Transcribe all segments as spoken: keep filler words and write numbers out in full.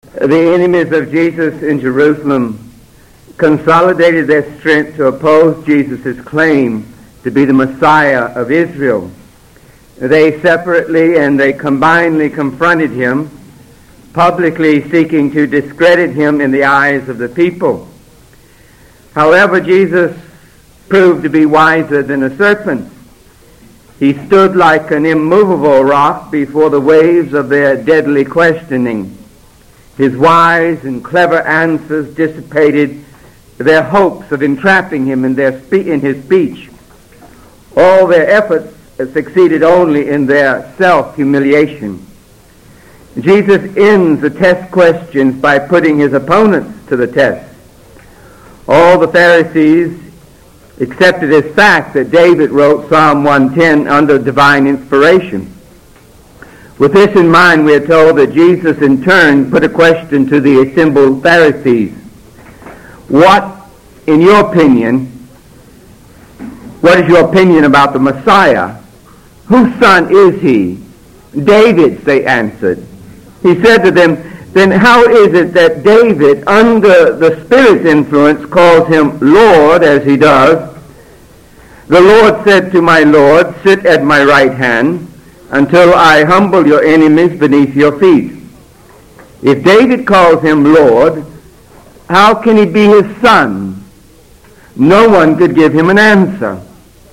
The enemies of Jesus in Jerusalem consolidated their strength to oppose Jesus' claim to be the Messiah of Israel. They separately and they combinedly confronted him, publicly seeking to discredit him in the eyes of the people. However, Jesus proved to be wiser than a serpent. He stood like an immovable rock before the waves of their deadly questioning. His wise and clever answers dissipated their hopes of entrapping him in, their spe- in his speech. All their efforts succeeded only in their self-humiliation. Jesus ends the test questions by putting his opponents to the test. All the Pharisees accepted as fact that David wrote Psalm one ten under divine inspiration. With this in mind, we are told that Jesus in turn put a question to the assembled Pharisees. What, in your opinion, what is your opinion about the Messiah? Whose son is he? David's, they answered. He said to them, then how is it that David, under the Spirit's influence, calls him Lord as he does? The Lord said to my Lord, sit at my right hand until I humble your enemies beneath your feet. If David calls him Lord, how can he be his son? No one could give him an answer.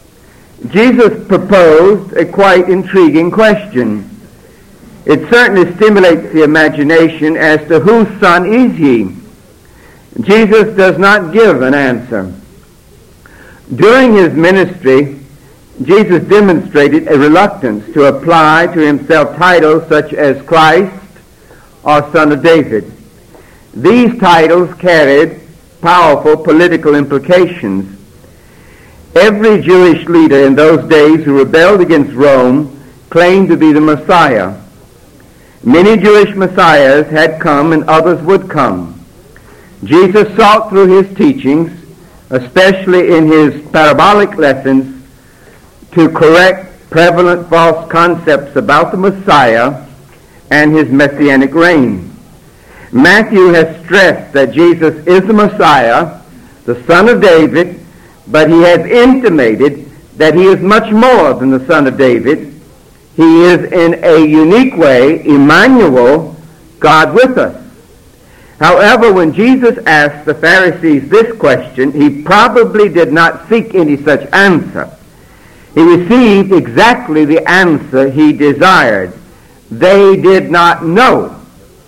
Jesus proposed a quite intriguing question. It certainly stimulates the imagination as to whose son is he. Jesus does not give an answer. During his ministry, Jesus demonstrated a reluctance to apply to himself titles such as Christ or Son of David. These titles carried powerful political implications. Every Jewish leader in those days who rebelled against Rome claimed to be the Messiah. Many Jewish messiahs had come and others would come. Jesus sought through his teachings, especially in his parabolic lessons, to correct prevalent false concepts about the Messiah and his messianic reign. Matthew has stressed that Jesus is the Messiah, the Son of David, but he has intimated that he is much more than the Son of David. He is in a unique way, Emmanuel, God with us. However, when Jesus asked the Pharisees this question, he probably did not seek any such answer. He received exactly the answer he desired. They did not know.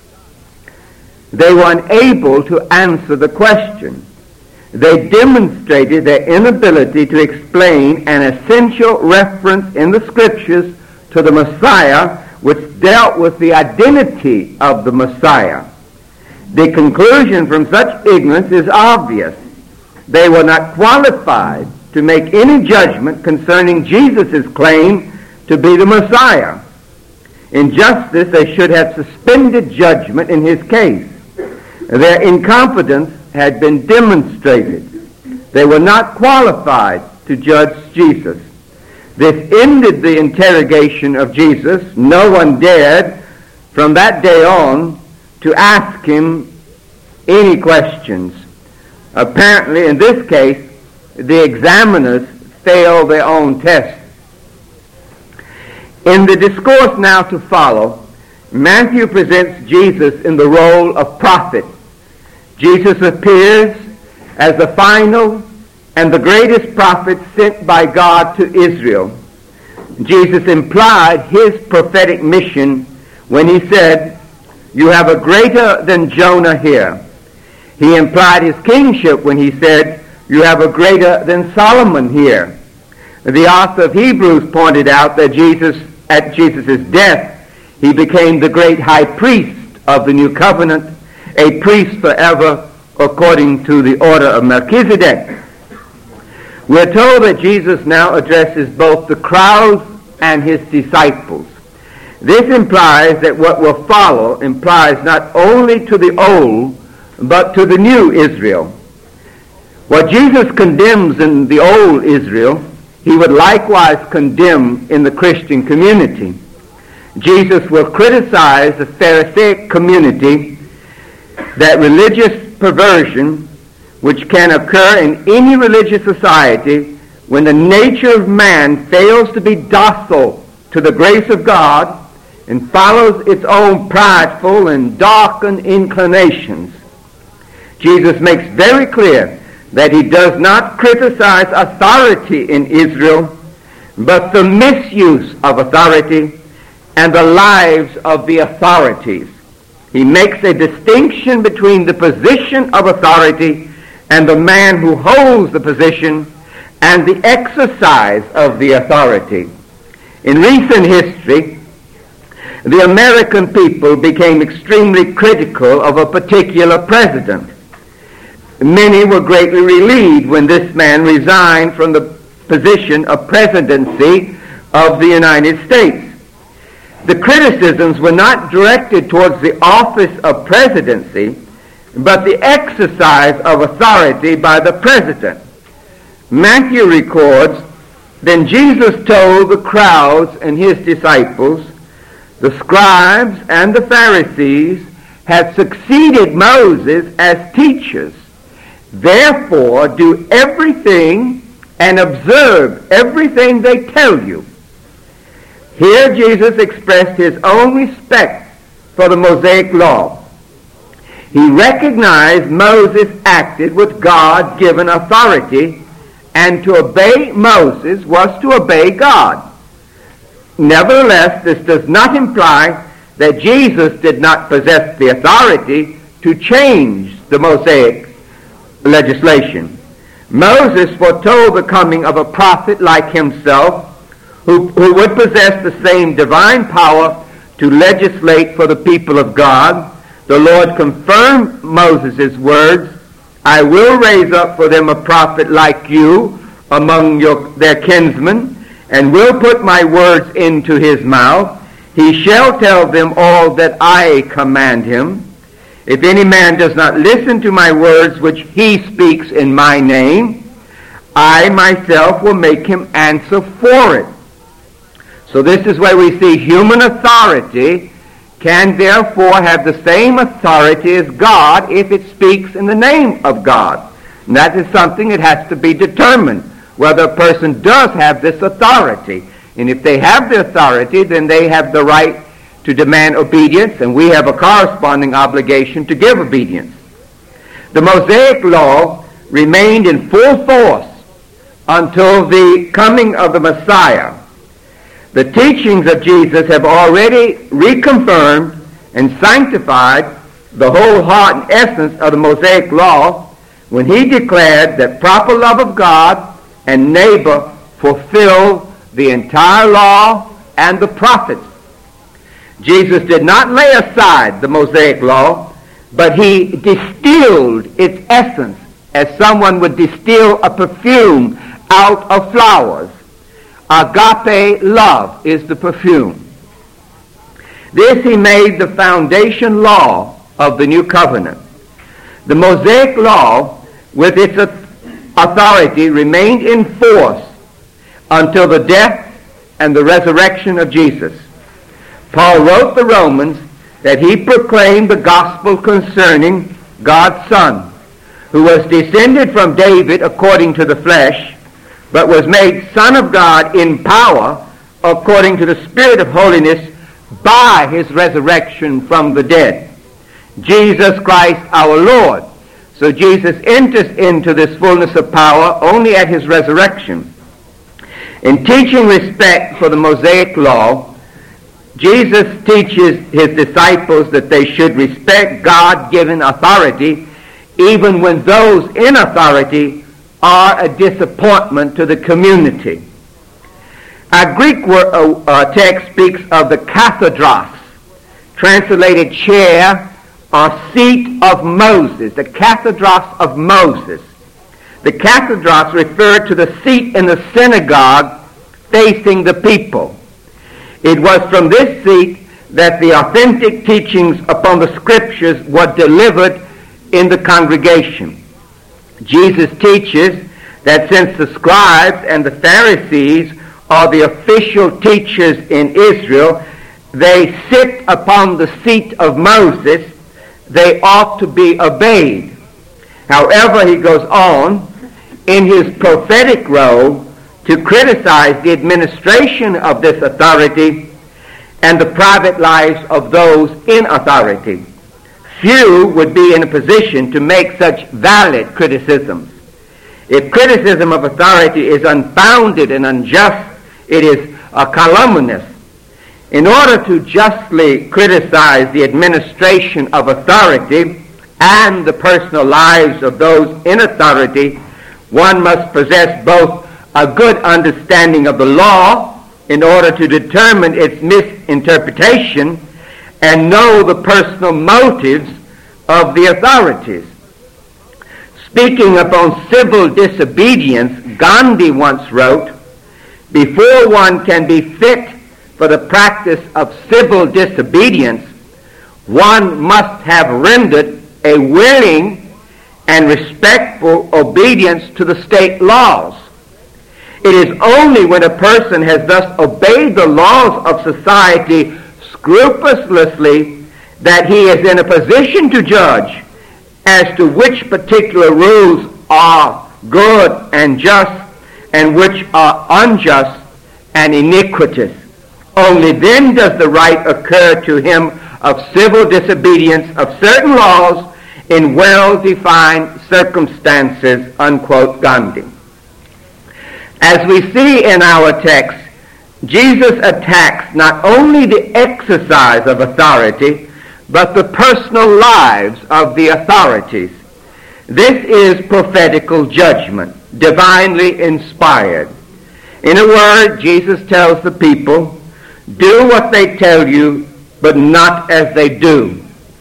They were unable to answer the question. They demonstrated their inability to explain an essential reference in the Scriptures to the Messiah, which dealt with the identity of the Messiah. The conclusion from such ignorance is obvious. They were not qualified to make any judgment concerning Jesus' claim to be the Messiah. In justice, they should have suspended judgment in his case. Their incompetence had been demonstrated. They were not qualified to judge Jesus. This ended the interrogation of Jesus. No one dared from that day on to ask him any questions. Apparently, in this case, the examiners failed their own test. In the discourse now to follow, Matthew presents Jesus in the role of prophet. Jesus appears as the final and the greatest prophet sent by God to Israel. Jesus implied his prophetic mission when he said, "You have a greater than Jonah here." He implied his kingship when he said, "You have a greater than Solomon here." The author of Hebrews pointed out that Jesus, at Jesus' death, he became the great high priest of the new covenant, a priest forever according to the order of Melchizedek. We're told that Jesus now addresses both the crowds and his disciples. This implies that what will follow implies not only to the old, but to the new Israel. What Jesus condemns in the old Israel, he would likewise condemn in the Christian community. Jesus will criticize the Pharisaic community that religious perversion, which can occur in any religious society when the nature of man fails to be docile to the grace of God and follows its own prideful and darkened inclinations. Jesus makes very clear that he does not criticize authority in Israel, but the misuse of authority and the lives of the authorities. He makes a distinction between the position of authority and the man who holds the position and the exercise of the authority. In recent history, the American people became extremely critical of a particular president. Many were greatly relieved when this man resigned from the position of presidency of the United States. The criticisms were not directed towards the office of presidency, but the exercise of authority by the president. Matthew records, "Then Jesus told the crowds and his disciples, the scribes and the Pharisees had succeeded Moses as teachers. Therefore, do everything and observe everything they tell you." Here Jesus expressed his own respect for the Mosaic law. He recognized Moses acted with God-given authority, and to obey Moses was to obey God. Nevertheless, this does not imply that Jesus did not possess the authority to change the Mosaic legislation. Moses foretold the coming of a prophet like himself who, who would possess the same divine power to legislate for the people of God. The Lord confirmed Moses' words, "I will raise up for them a prophet like you among your, their kinsmen, and will put my words into his mouth. He shall tell them all that I command him. If any man does not listen to my words which he speaks in my name, I myself will make him answer for it." So this is where we see human authority can therefore have the same authority as God if it speaks in the name of God. And that is something that has to be determined, whether a person does have this authority. And if they have the authority, then they have the right to demand obedience, and we have a corresponding obligation to give obedience. The Mosaic law remained in full force until the coming of the Messiah. The teachings of Jesus have already reconfirmed and sanctified the whole heart and essence of the Mosaic law when he declared that proper love of God and neighbor fulfill the entire law and the prophets. Jesus did not lay aside the Mosaic law, but he distilled its essence as someone would distill a perfume out of flowers. Agape love is the perfume. This he made the foundation law of the new covenant. The Mosaic law, with its authority, remained in force until the death and the resurrection of Jesus. Paul wrote the Romans that he proclaimed the gospel concerning God's Son, who was descended from David according to the flesh, but was made Son of God in power according to the Spirit of holiness by his resurrection from the dead. Jesus Christ our Lord. So Jesus enters into this fullness of power only at his resurrection. In teaching respect for the Mosaic law, Jesus teaches his disciples that they should respect God-given authority even when those in authority are a disappointment to the community. Our Greek word, uh, uh, text speaks of the kathedros, translated chair or seat of Moses, the kathedros of Moses. The kathedros referred to the seat in the synagogue facing the people. It was from this seat that the authentic teachings upon the scriptures were delivered in the congregation. Jesus teaches that since the scribes and the Pharisees are the official teachers in Israel, they sit upon the seat of Moses. they ought to be obeyed. However, he goes on in his prophetic role to criticize the administration of this authority and the private lives of those in authority. Few would be in a position to make such valid criticisms. If criticism of authority is unfounded and unjust, it is a calumnious. In order to justly criticize the administration of authority and the personal lives of those in authority, one must possess both a good understanding of the law in order to determine its misinterpretation and know the personal motives of the authorities. Speaking upon civil disobedience, Gandhi once wrote, "Before one can be fit for the practice of civil disobedience, one must have rendered a willing and respectful obedience to the state laws. It is only when a person has thus obeyed the laws of society scrupulously that he is in a position to judge as to which particular rules are good and just and which are unjust and iniquitous. Only then does the right occur to him of civil disobedience of certain laws in well-defined circumstances," unquote, Gandhi. As we see in our text, Jesus attacks not only the exercise of authority, but the personal lives of the authorities. This is prophetical judgment, divinely inspired. In a word, Jesus tells the people, do what they tell you, but not as they do.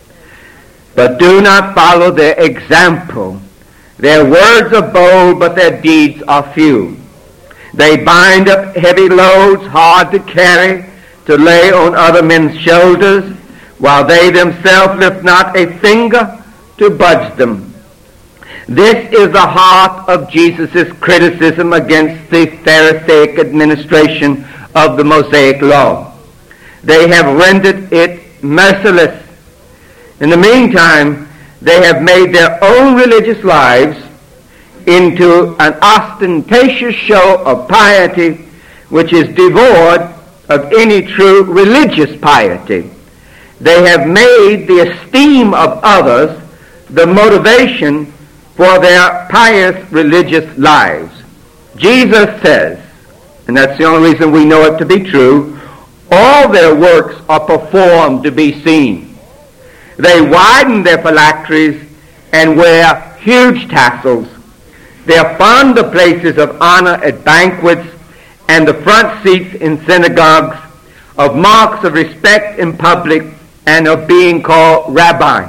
But do not follow their example. Their words are bold, but their deeds are few. They bind up heavy loads hard to carry, to lay on other men's shoulders, while they themselves lift not a finger to budge them. This is the heart of Jesus' criticism against the Pharisaic administration of the Mosaic law. They have rendered it merciless. In the meantime, they have made their own religious lives into an ostentatious show of piety which is devoid of any true religious piety. They have made the esteem of others the motivation for their pious religious lives. Jesus says, and that's the only reason we know it to be true, all their works are performed to be seen. They widen their phylacteries and wear huge tassels. They are fond of places of honor at banquets and the front seats in synagogues, of marks of respect in public, and of being called rabbi.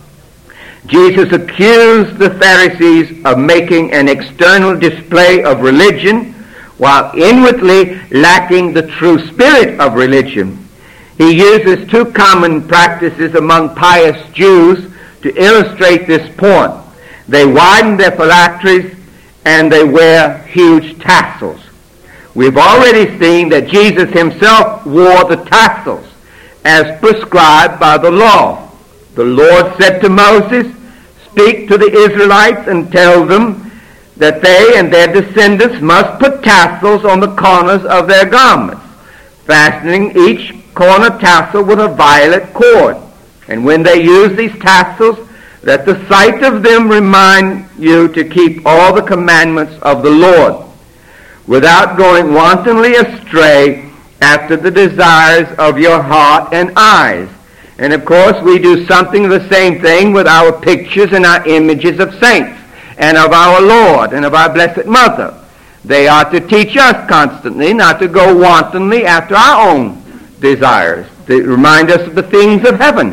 Jesus accused the Pharisees of making an external display of religion while inwardly lacking the true spirit of religion. He uses two common practices among pious Jews to illustrate this point. They widen their phylacteries and they wear huge tassels. We've already seen that Jesus himself wore the tassels as prescribed by the law. The Lord said to Moses, "Speak to the Israelites and tell them that they and their descendants must put tassels on the corners of their garments, fastening each corner tassel with a violet cord. And when they use these tassels, let the sight of them remind you to keep all the commandments of the Lord, without going wantonly astray after the desires of your heart and eyes." And of course, we do something of the same thing with our pictures and our images of saints and of our Lord and of our Blessed Mother. They are to teach us constantly not to go wantonly after our own desires, to remind us of the things of heaven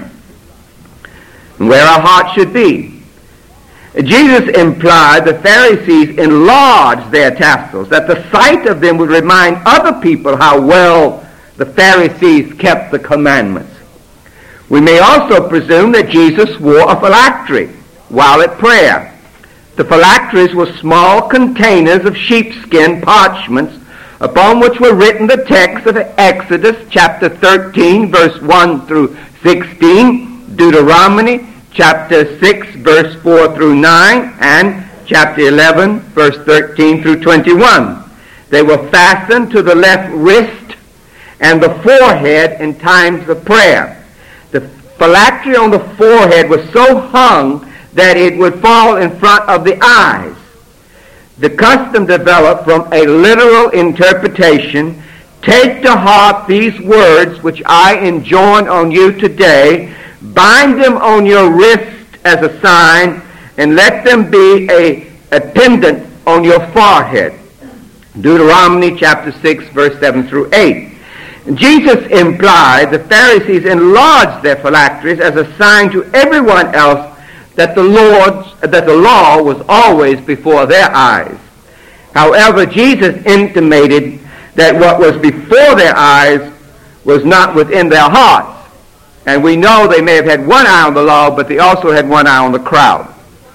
and where our heart should be. Jesus implied the Pharisees enlarged their tassels, that the sight of them would remind other people how well the Pharisees kept the commandments. We may also presume that Jesus wore a phylactery while at prayer. The phylacteries were small containers of sheepskin parchments upon which were written the texts of Exodus chapter thirteen, verse one through sixteen, Deuteronomy chapter six, verse four through nine, and chapter eleven, verse thirteen through twenty-one. They were fastened to the left wrist and the forehead in times of prayer. The phylactery on the forehead was so hung that it would fall in front of the eyes. The custom developed from a literal interpretation. Take to heart these words which I enjoin on you today. Bind them on your wrist as a sign, and let them be a, a pendant on your forehead. Deuteronomy chapter six, verse seven through eight. Jesus implied the Pharisees enlarged their phylacteries as a sign to everyone else that the Lord's, that the law was always before their eyes. However, Jesus intimated that what was before their eyes was not within their hearts. And we know they may have had one eye on the law, but they also had one eye on the crowd.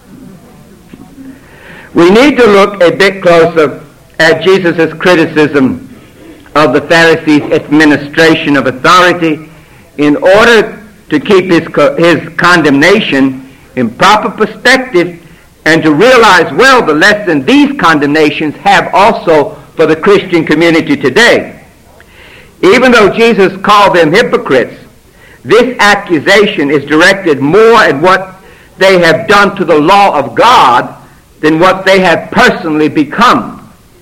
We need to look a bit closer at Jesus' criticism of the Pharisees' administration of authority in order to keep his, his condemnation in proper perspective and to realize well the lesson these condemnations have also for the Christian community today. Even though Jesus called them hypocrites, this accusation is directed more at what they have done to the law of God than what they have personally become.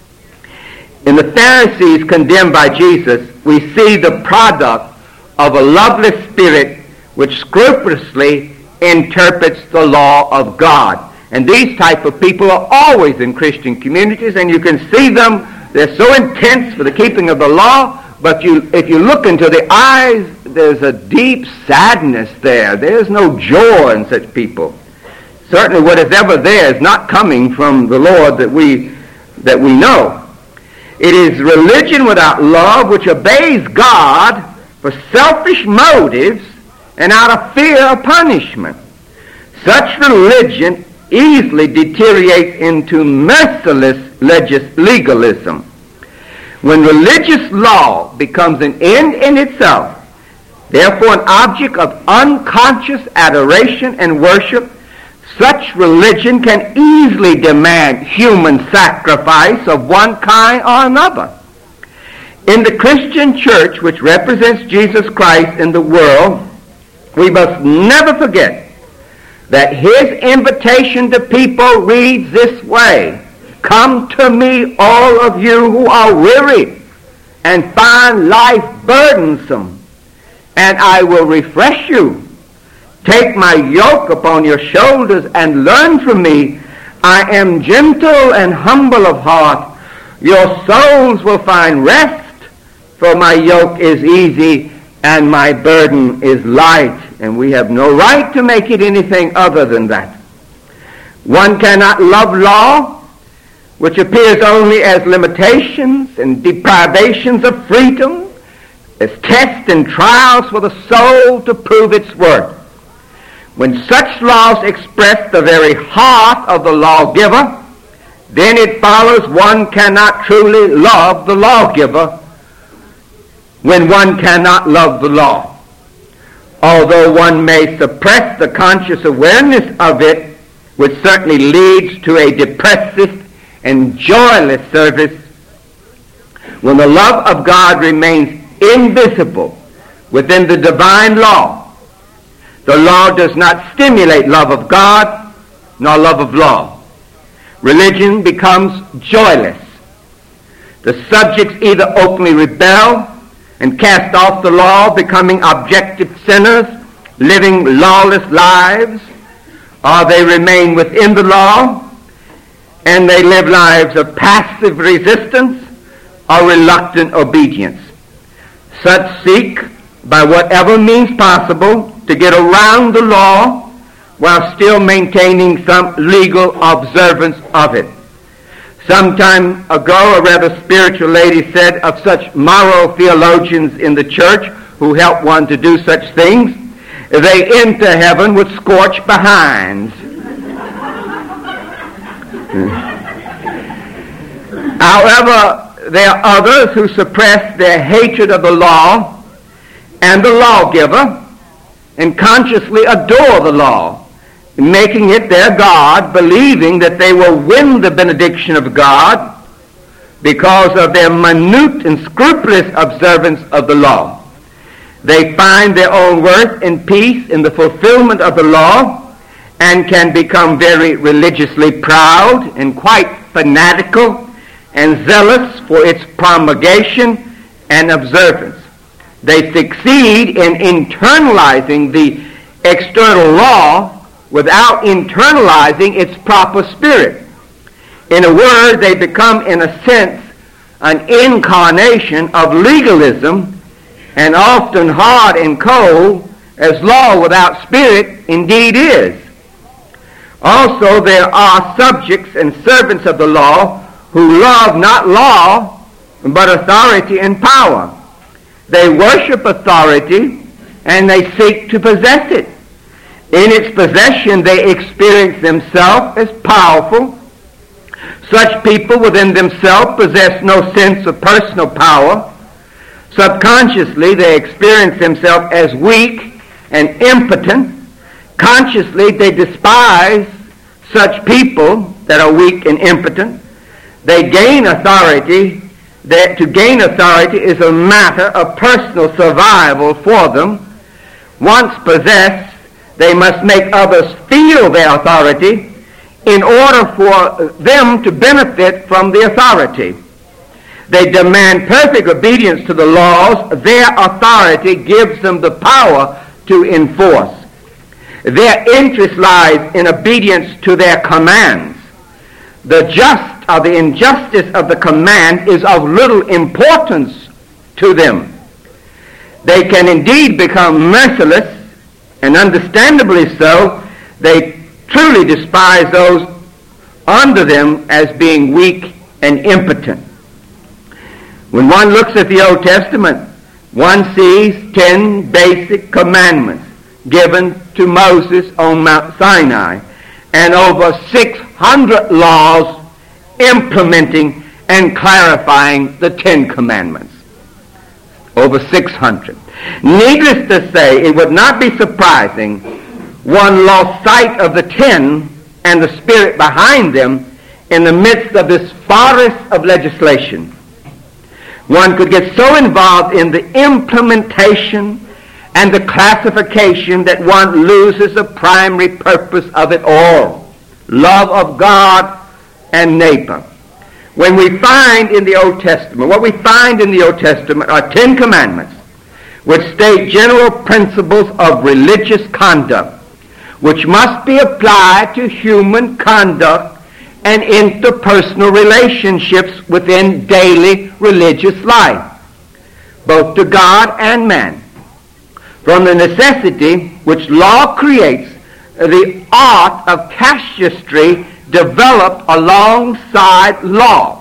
In the Pharisees condemned by Jesus, we see the product of a loveless spirit which scrupulously interprets the law of God. And these type of people are always in Christian communities, and you can see them. They're so intense for the keeping of the law, but you, if you look into the eyes, there's a deep sadness there. There's no joy in such people. Certainly what is ever there is not coming from the Lord that we that we know. It is religion without love which obeys God for selfish motives and out of fear of punishment. Such religion easily deteriorates into merciless legis- legalism. When religious law becomes an end in itself, therefore an object of unconscious adoration and worship, such religion can easily demand human sacrifice of one kind or another. In the Christian church, which represents Jesus Christ in the world, we must never forget that his invitation to people reads this way: come to me, all of you who are weary and find life burdensome, and I will refresh you. Take my yoke upon your shoulders and learn from me. I am gentle and humble of heart. Your souls will find rest, for my yoke is easy and my burden is light. And we have no right to make it anything other than that. One cannot love law, which appears only as limitations and deprivations of freedom, as tests and trials for the soul to prove its worth. When such laws express the very heart of the lawgiver, then it follows one cannot truly love the lawgiver when one cannot love the law. Although one may suppress the conscious awareness of it, which certainly leads to a depressive and joyless service, when the love of God remains invisible within the divine law, the law does not stimulate love of God nor love of law. Religion becomes joyless. The subjects either openly rebel and cast off the law, becoming objective sinners, living lawless lives, or they remain within the law and they live lives of passive resistance or reluctant obedience. Such seek, by whatever means possible, to get around the law while still maintaining some legal observance of it. Some time ago, a rather spiritual lady said of such moral theologians in the church who help one to do such things, they enter heaven with scorched behinds. However, there are others who suppress their hatred of the law and the lawgiver and consciously adore the law making it their God, believing that they will win the benediction of God because of their minute and scrupulous observance of the law. They find their own worth and peace in the fulfillment of the law and can become very religiously proud and quite fanatical and zealous for its promulgation and observance. They succeed in internalizing the external law without internalizing its proper spirit. In a word, they become, in a sense, an incarnation of legalism, and often hard and cold as law without spirit indeed is. Also, there are subjects and servants of the law who love not law, but authority and power. They worship authority, and they seek to possess it. In its possession, they experience themselves as powerful. Such people within themselves possess no sense of personal power. Subconsciously, they experience themselves as weak and impotent. Consciously, they despise such people that are weak and impotent. They gain authority. That to gain authority is a matter of personal survival for them. Once possessed, they must make others feel their authority in order for them to benefit from the authority. They demand perfect obedience to the laws. Their authority gives them the power to enforce. Their interest lies in obedience to their commands. The just or the injustice of the command is of little importance to them. They can indeed become merciless, and understandably so. They truly despise those under them as being weak and impotent. When one looks at the Old Testament, one sees ten basic commandments given to Moses on Mount Sinai, and over six hundred laws implementing and clarifying the Ten Commandments. Over six hundred. Needless to say, it would not be surprising one lost sight of the ten and the spirit behind them in the midst of this forest of legislation. One could get so involved in the implementation and the classification that one loses the primary purpose of it all, love of God and neighbor. When we find in the Old Testament, what we find in the Old Testament are Ten Commandments, which state general principles of religious conduct, which must be applied to human conduct and interpersonal relationships within daily religious life, both to God and man. From the necessity which law creates, the art of casuistry developed alongside law.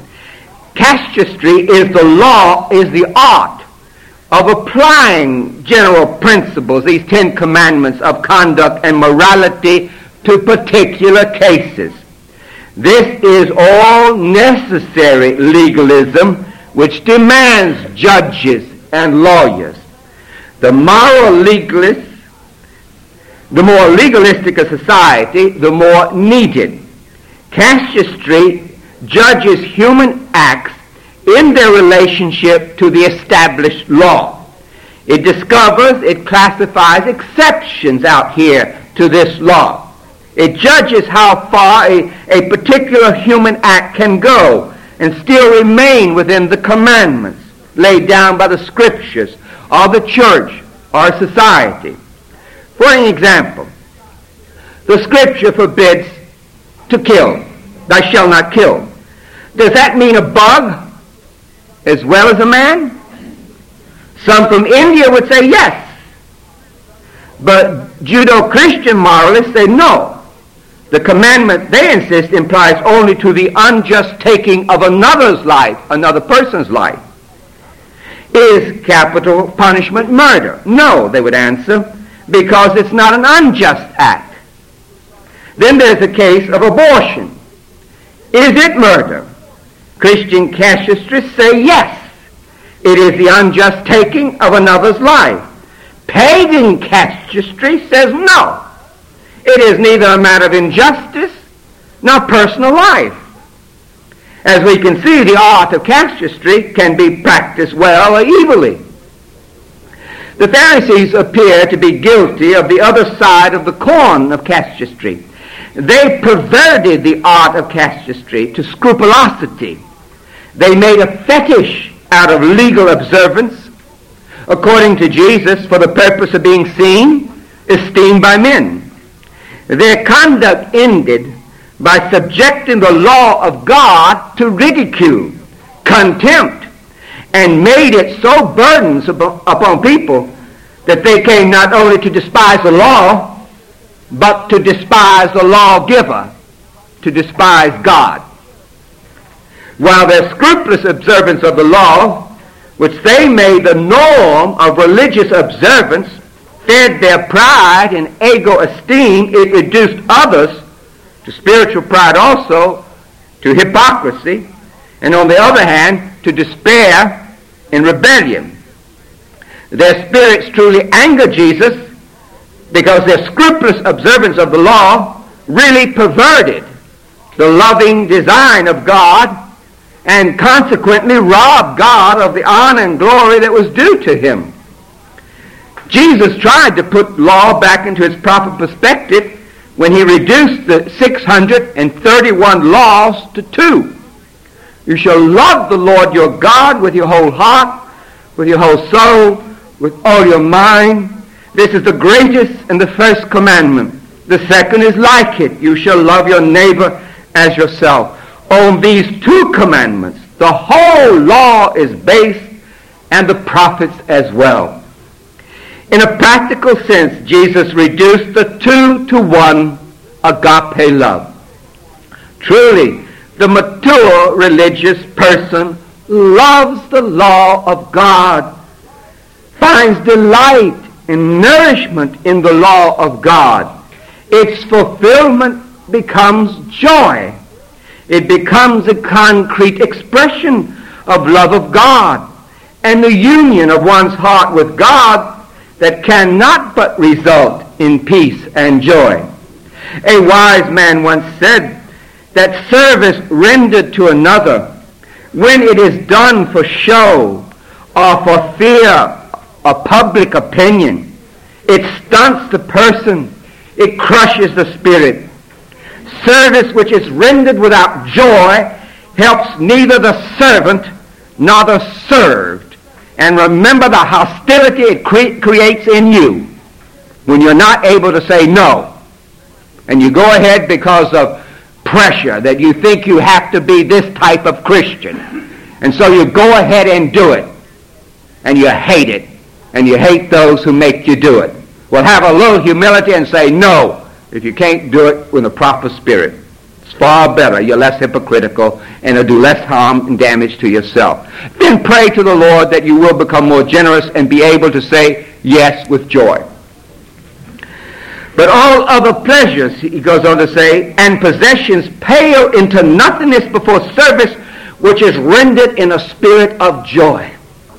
Casuistry is the law, is the art of applying general principles, these Ten Commandments of conduct and morality, to particular cases. This is all necessary legalism which demands judges and lawyers. The moral legalists, the more legalistic a society, the more needed. Casuistry judges human acts in their relationship to the established law. It discovers, it classifies exceptions out here to this law. It judges how far a, a particular human act can go and still remain within the commandments laid down by the Scriptures or the church or society. For an example, the Scripture forbids to kill. Thou shalt not kill. Does that mean a bug as well as a man? Some from India would say yes. But Judeo-Christian moralists say no. The commandment, they insist, implies only to the unjust taking of another's life, another person's life. Is capital punishment murder? No, they would answer, because it's not an unjust act. Then there's a case of abortion. Is it murder? Christian casuistrists say yes. It is the unjust taking of another's life. Pagan casuistry says no. It is neither a matter of injustice nor personal life. As we can see, the art of casuistry can be practiced well or evilly. The Pharisees appear to be guilty of the other side of the coin of casuistry. They perverted the art of casuistry to scrupulosity. They made a fetish out of legal observance, according to Jesus, for the purpose of being seen, esteemed by men. Their conduct ended by subjecting the law of God to ridicule, contempt, and made it so burdensome upon people that they came not only to despise the law, but to despise the lawgiver, to despise God. While their scrupulous observance of the law, which they made the norm of religious observance, fed their pride and ego esteem, it reduced others to spiritual pride also, to hypocrisy, and on the other hand, to despair and rebellion. Their spirits truly angered Jesus because their scrupulous observance of the law really perverted the loving design of God and consequently robbed God of the honor and glory that was due to him. Jesus tried to put law back into its proper perspective when he reduced the six hundred thirty-one laws to two. You shall love the Lord your God with your whole heart, with your whole soul, with all your mind. This is the greatest and the first commandment. The second is like it. You shall love your neighbor as yourself. On these two commandments, the whole law is based, and the prophets as well. In a practical sense, Jesus reduced the two to one agape love. Truly, the mature religious person loves the law of God, finds delight and nourishment in the law of God. Its fulfillment becomes joy. It becomes a concrete expression of love of God and the union of one's heart with God that cannot but result in peace and joy. A wise man once said that service rendered to another, when it is done for show or for fear of public opinion, it stunts the person, it crushes the spirit. Service which is rendered without joy helps neither the servant nor the served. And remember the hostility it cre- creates in you when you're not able to say no. And you go ahead because of pressure that you think you have to be this type of Christian. And so you go ahead and do it. And you hate it. And you hate those who make you do it. Well, have a little humility and say no if you can't do it with a proper spirit. It's far better. You're less hypocritical and it'll do less harm and damage to yourself. Then pray to the Lord that you will become more generous and be able to say yes with joy. But all other pleasures, he goes on to say, and possessions pale into nothingness before service which is rendered in a spirit of joy.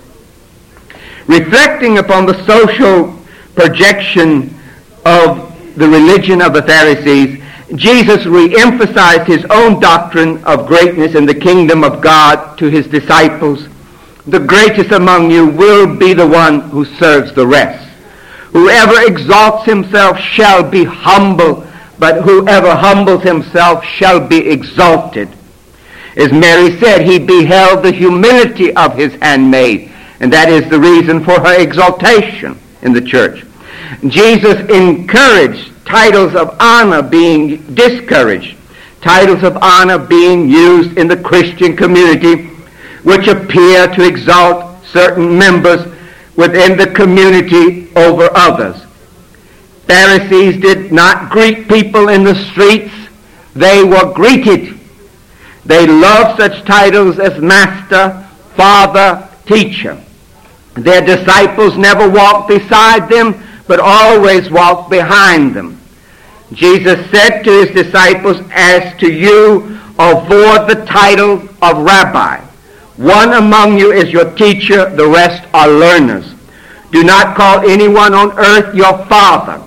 Reflecting upon the social projection of the religion of the Pharisees, Jesus re-emphasized his own doctrine of greatness in the kingdom of God to his disciples. The greatest among you will be the one who serves the rest. Whoever exalts himself shall be humble, but whoever humbles himself shall be exalted. As Mary said, he beheld the humility of his handmaid, and that is the reason for her exaltation in the church. Jesus encouraged titles of honor being discouraged, titles of honor being used in the Christian community, which appear to exalt certain members within the community over others. Pharisees did not greet people in the streets. They were greeted. They loved such titles as master, father, teacher. Their disciples never walked beside them, but always walked behind them. Jesus said to his disciples, as to you, avoid the title of rabbi. One among you is your teacher, the rest are learners. Do not call anyone on earth your father,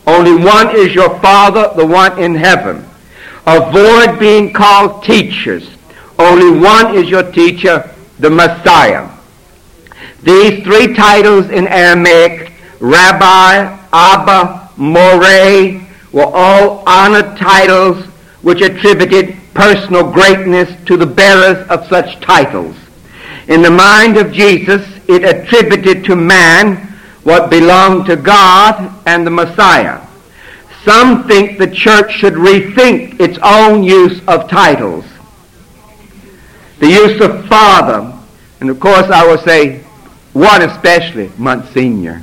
Only one is your Father, the one in heaven. Avoid being called teachers. Only one is your teacher, the Messiah. These three titles in Aramaic, Rabbi, Abba, Moreh, were all honored titles which attributed personal greatness to the bearers of such titles. In the mind of Jesus, it attributed to man what belonged to God and the Messiah. Some think the church should rethink its own use of titles. The use of Father, and of course I will say one especially, Monsignor.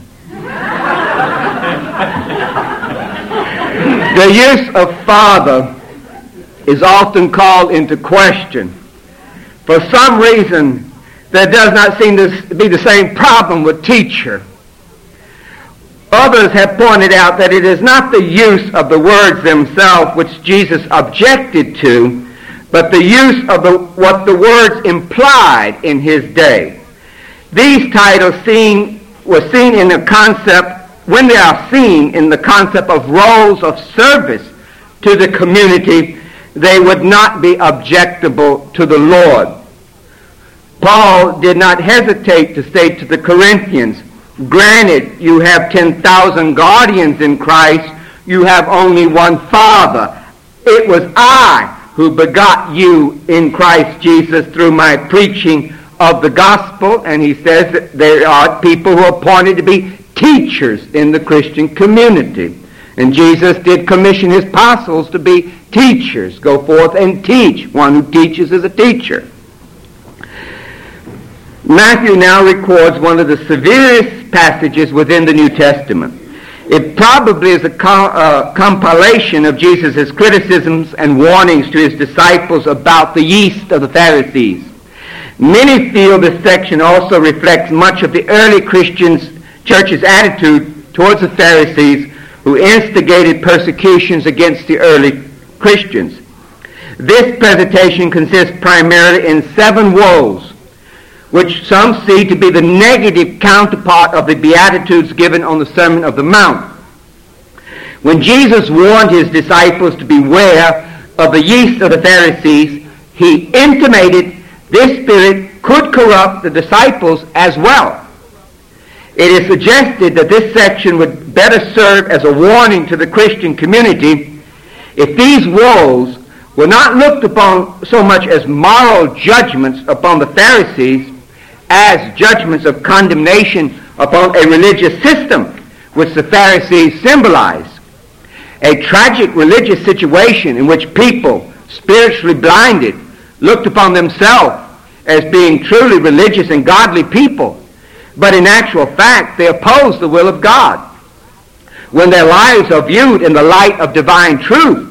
The use of Father is often called into question. For some reason, there does not seem to be the same problem with teacher. Others have pointed out that it is not the use of the words themselves which Jesus objected to, but the use of the, what the words implied in his day. These titles seen, were seen in the concept, when they are seen in the concept of roles of service to the community, they would not be objectable to the Lord. Paul did not hesitate to say to the Corinthians, granted, you have ten thousand guardians in Christ, you have only one Father. It was I who begot you in Christ Jesus through my preaching of the gospel. And he says that there are people who are appointed to be teachers in the Christian community. And Jesus did commission his apostles to be teachers. Go forth and teach. One who teaches is a teacher. Matthew now records one of the severest passages within the New Testament. It probably is a co- uh, compilation of Jesus' criticisms and warnings to his disciples about the yeast of the Pharisees. Many feel this section also reflects much of the early Christians' church's attitude towards the Pharisees who instigated persecutions against the early Christians. This presentation consists primarily in seven woes, which some see to be the negative counterpart of the Beatitudes given on the Sermon of the Mount. When Jesus warned his disciples to beware of the yeast of the Pharisees, he intimated this spirit could corrupt the disciples as well. It is suggested that this section would better serve as a warning to the Christian community if these woes were not looked upon so much as moral judgments upon the Pharisees as judgments of condemnation upon a religious system which the Pharisees symbolized. A tragic religious situation in which people, spiritually blinded, looked upon themselves as being truly religious and godly people, but in actual fact they oppose the will of God. When their lives are viewed in the light of divine truth,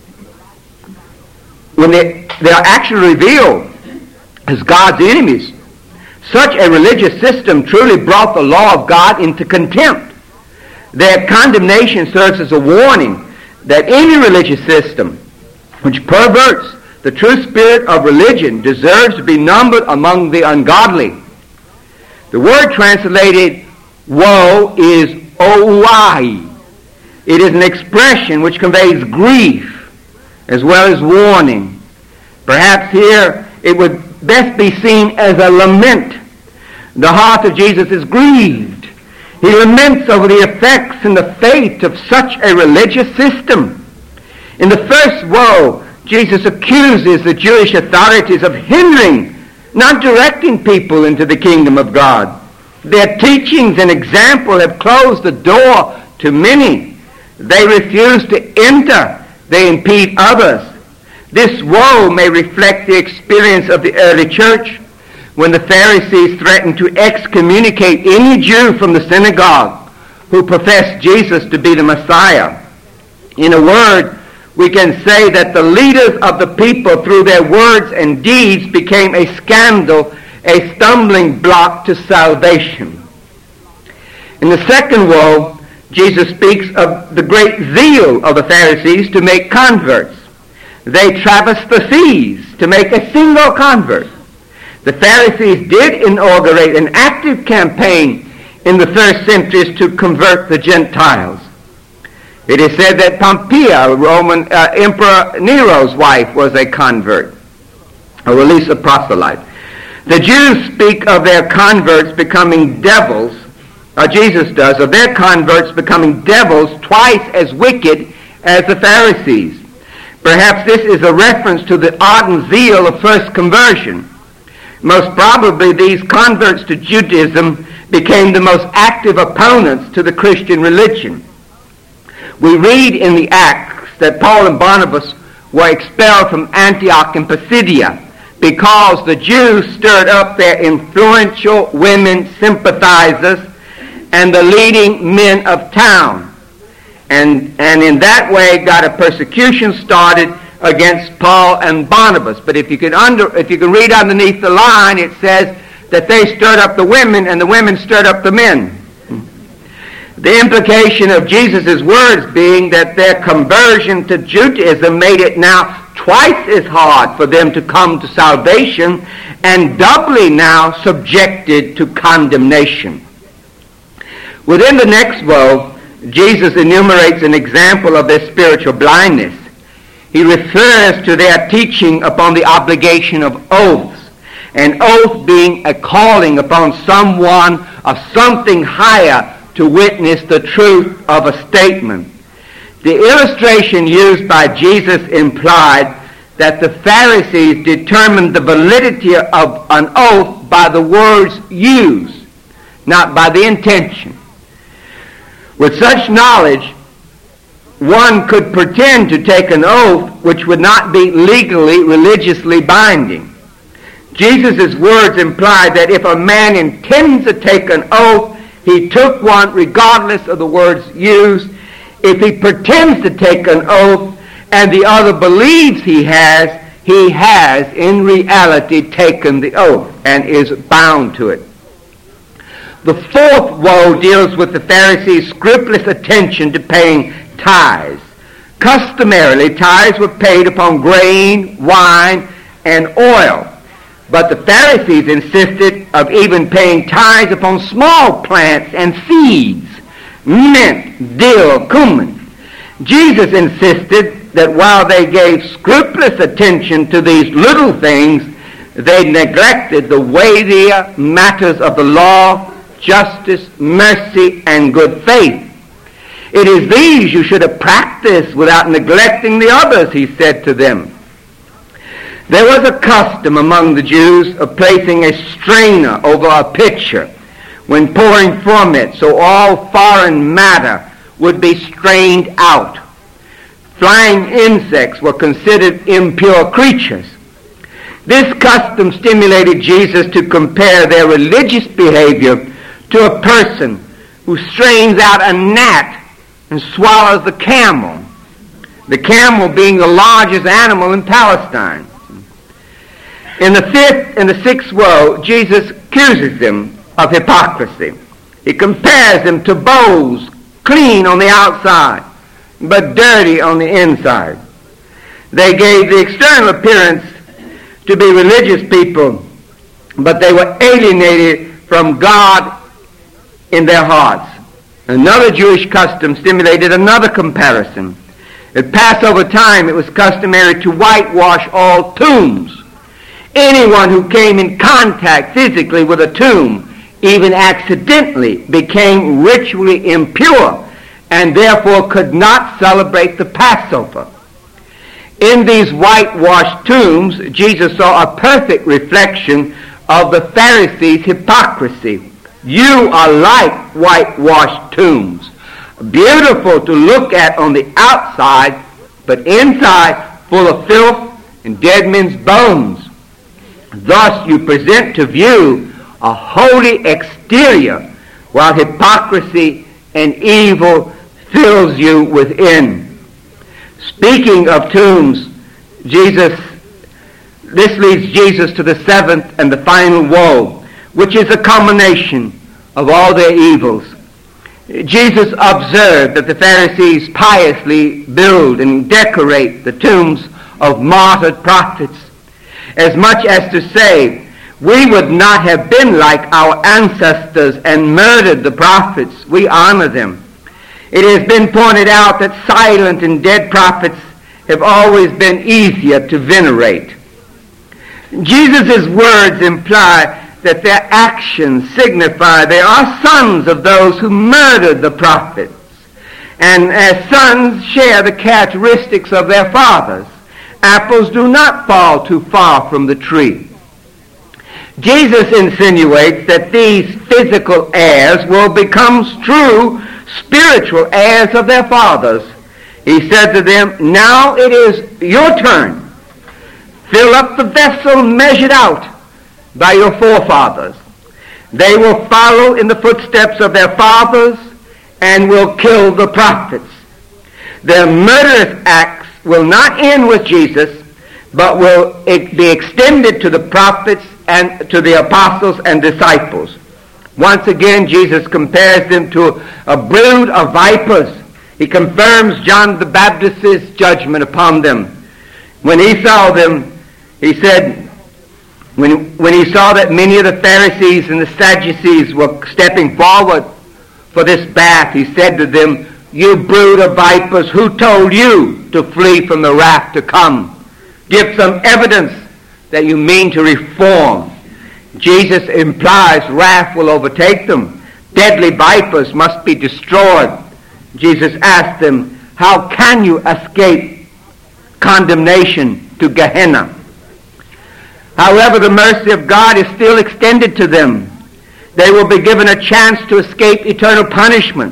when they, they are actually revealed as God's enemies, such a religious system truly brought the law of God into contempt. Their condemnation serves as a warning that any religious system which perverts the true spirit of religion deserves to be numbered among the ungodly. The word translated woe is ouai. It is an expression which conveys grief as well as warning. Perhaps here it would best be seen as a lament. The heart of Jesus is grieved. He laments over the effects and the fate of such a religious system. In the first woe, Jesus accuses the Jewish authorities of hindering, not directing people into the kingdom of God. Their teachings and example have closed the door to many. They refuse to enter. They impede others. This woe may reflect the experience of the early church when the Pharisees threatened to excommunicate any Jew from the synagogue who professed Jesus to be the Messiah. In a word, we can say that the leaders of the people through their words and deeds became a scandal, a stumbling block to salvation. In the second woe, Jesus speaks of the great zeal of the Pharisees to make converts. They traversed the seas to make a single convert. The Pharisees did inaugurate an active campaign in the first centuries to convert the Gentiles. It is said that Pompeia, Roman uh, Emperor Nero's wife, was a convert, or at least a proselyte. The Jews speak of their converts becoming devils, or Jesus does, of their converts becoming devils twice as wicked as the Pharisees. Perhaps this is a reference to the ardent zeal of first conversion. Most probably these converts to Judaism became the most active opponents to the Christian religion. We read in the Acts that Paul and Barnabas were expelled from Antioch in Pisidia because the Jews stirred up their influential women sympathizers and the leading men of town, and and in that way got a persecution started against Paul and Barnabas. But if you can under if you can read underneath the line, it says that they stirred up the women and the women stirred up the men. The implication of Jesus' words being that their conversion to Judaism made it now twice as hard for them to come to salvation, and doubly now subjected to condemnation. Within the next woe, Jesus enumerates an example of their spiritual blindness. He refers to their teaching upon the obligation of oaths, an oath being a calling upon someone of something higher to witness the truth of a statement. The illustration used by Jesus implied that the Pharisees determined the validity of an oath by the words used, not by the intention. With such knowledge, one could pretend to take an oath which would not be legally, religiously binding. Jesus' words imply that if a man intends to take an oath, he took one regardless of the words used. If he pretends to take an oath and the other believes he has, he has in reality taken the oath and is bound to it. The fourth woe deals with the Pharisees' scrupulous attention to paying tithes. Customarily, tithes were paid upon grain, wine, and oil. But the Pharisees insisted of even paying tithes upon small plants and seeds, mint, dill, cumin. Jesus insisted that while they gave scrupulous attention to these little things, they neglected the weightier matters of the law, justice, mercy, and good faith. It is these you should have practiced without neglecting the others, he said to them. There was a custom among the Jews of placing a strainer over a pitcher when pouring from it, so all foreign matter would be strained out. Flying insects were considered impure creatures. This custom stimulated Jesus to compare their religious behavior to a person who strains out a gnat and swallows the camel, the camel being the largest animal in Palestine. In the fifth and the sixth woe, Jesus accuses them of hypocrisy. He compares them to bowls, clean on the outside, but dirty on the inside. They gave the external appearance to be religious people, but they were alienated from God in their hearts. Another Jewish custom stimulated another comparison. At Passover time, it was customary to whitewash all tombs. Anyone who came in contact physically with a tomb, even accidentally, became ritually impure and therefore could not celebrate the Passover. In these whitewashed tombs, Jesus saw a perfect reflection of the Pharisees' hypocrisy. You are like whitewashed tombs, beautiful to look at on the outside, but inside full of filth and dead men's bones. Thus you present to view a holy exterior, while hypocrisy and evil fills you within. Speaking of tombs, Jesus, this leads Jesus to the seventh and the final woe, which is a culmination of all their evils. Jesus observed that the Pharisees piously build and decorate the tombs of martyred prophets, as much as to say, we would not have been like our ancestors and murdered the prophets. We honor them. It has been pointed out that silent and dead prophets have always been easier to venerate. Jesus' words imply that their actions signify they are sons of those who murdered the prophets, and as sons share the characteristics of their fathers. Apples do not fall too far from the tree. Jesus insinuates that these physical heirs will become true spiritual heirs of their fathers. He said to them, "Now it is your turn. Fill up the vessel measured out by your forefathers. They will follow in the footsteps of their fathers and will kill the prophets." Their murderous acts will not end with Jesus, but will be extended to the prophets and to the apostles and disciples. Once again, Jesus compares them to a brood of vipers. He confirms John the Baptist's judgment upon them. When he saw them, he said, when, when he saw that many of the Pharisees and the Sadducees were stepping forward for this bath, he said to them, "You brood of vipers, who told you to flee from the wrath to come? Give some evidence that you mean to reform." Jesus implies wrath will overtake them. Deadly vipers must be destroyed. Jesus asked them, "How can you escape condemnation to Gehenna?" However, the mercy of God is still extended to them. They will be given a chance to escape eternal punishment,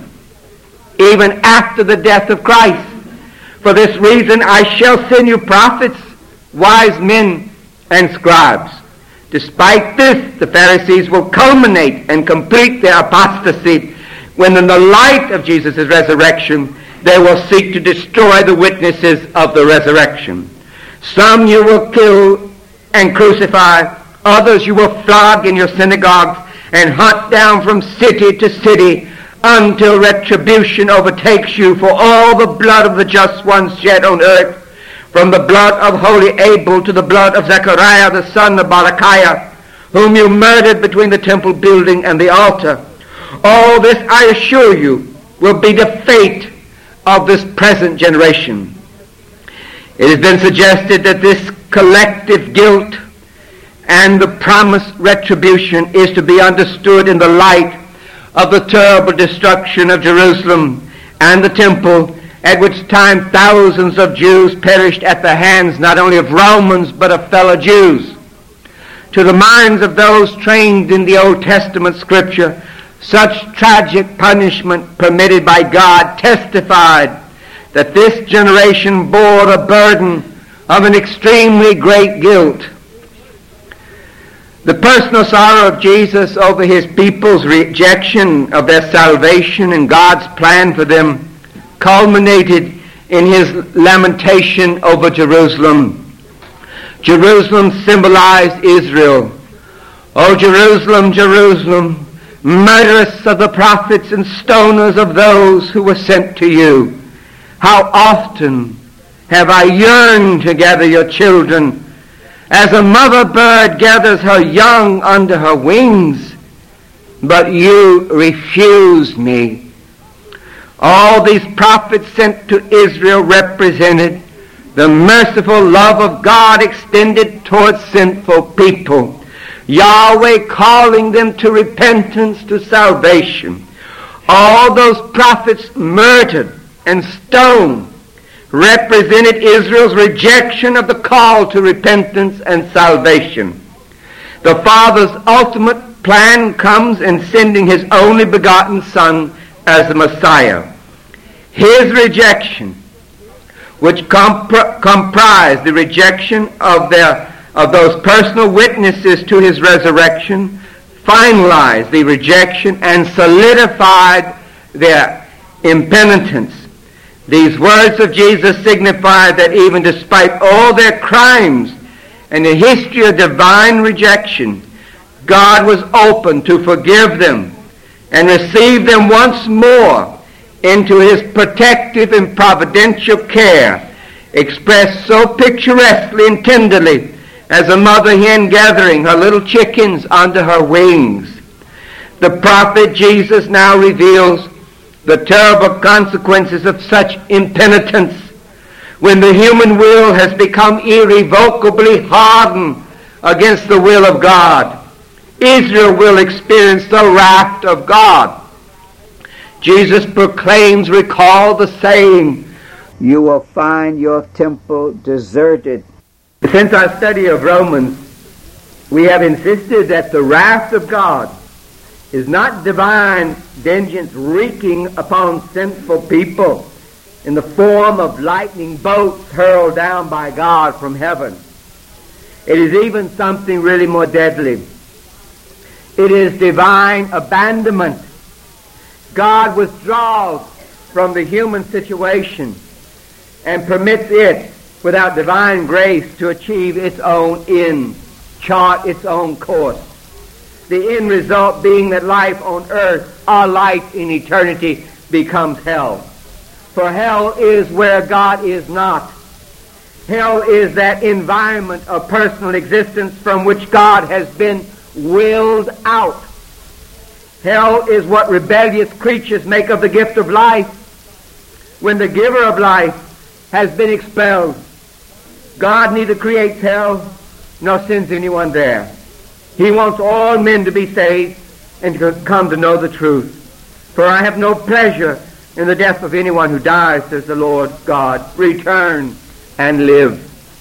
even after the death of Christ. "For this reason I shall send you prophets, wise men, and scribes." Despite this, the Pharisees will culminate and complete their apostasy when, in the light of Jesus' resurrection, they will seek to destroy the witnesses of the resurrection. Some you will kill and crucify, others you will flog in your synagogues and hunt down from city to city until retribution overtakes you for all the blood of the just ones shed on earth, from the blood of holy Abel to the blood of Zechariah the son of Barachiah, whom you murdered between the temple building and the altar. All this, I assure you, will be the fate of this present generation. It has been suggested that this collective guilt and the promised retribution is to be understood in the light of the terrible destruction of Jerusalem and the temple, at which time thousands of Jews perished at the hands not only of Romans but of fellow Jews. To the minds of those trained in the Old Testament Scripture, such tragic punishment permitted by God testified that this generation bore a burden of an extremely great guilt. The personal sorrow of Jesus over his people's rejection of their salvation and God's plan for them culminated in his lamentation over Jerusalem. Jerusalem symbolized Israel. "O Jerusalem, Jerusalem, murderess of the prophets and stoners of those who were sent to you. How often have I yearned to gather your children, as a mother bird gathers her young under her wings, but you refused me." All these prophets sent to Israel represented the merciful love of God extended towards sinful people, Yahweh calling them to repentance, to salvation. All those prophets murdered and stoned represented Israel's rejection of the call to repentance and salvation. The Father's ultimate plan comes in sending his only begotten Son as the Messiah. His rejection, which compr- comprised the rejection of their of those personal witnesses to his resurrection, finalized the rejection and solidified their impenitence. These words of Jesus signify that even despite all their crimes and the history of divine rejection, God was open to forgive them and receive them once more into his protective and providential care, expressed so picturesquely and tenderly as a mother hen gathering her little chickens under her wings. The prophet Jesus now reveals the terrible consequences of such impenitence when the human will has become irrevocably hardened against the will of God. Israel will experience the wrath of God. Jesus proclaims, recall the saying, "You will find your temple deserted." Since our study of Romans, we have insisted that the wrath of God is not divine vengeance wreaking upon sinful people in the form of lightning bolts hurled down by God from heaven. It is even something really more deadly. It is divine abandonment. God withdraws from the human situation and permits it, without divine grace, to achieve its own end, chart its own course. The end result being that life on earth, our life in eternity, becomes hell. For hell is where God is not. Hell is that environment of personal existence from which God has been willed out. Hell is what rebellious creatures make of the gift of life when the giver of life has been expelled. God neither creates hell nor sends anyone there. He wants all men to be saved and to come to know the truth. For I have no pleasure in the death of anyone who dies, says the Lord God. Return and live.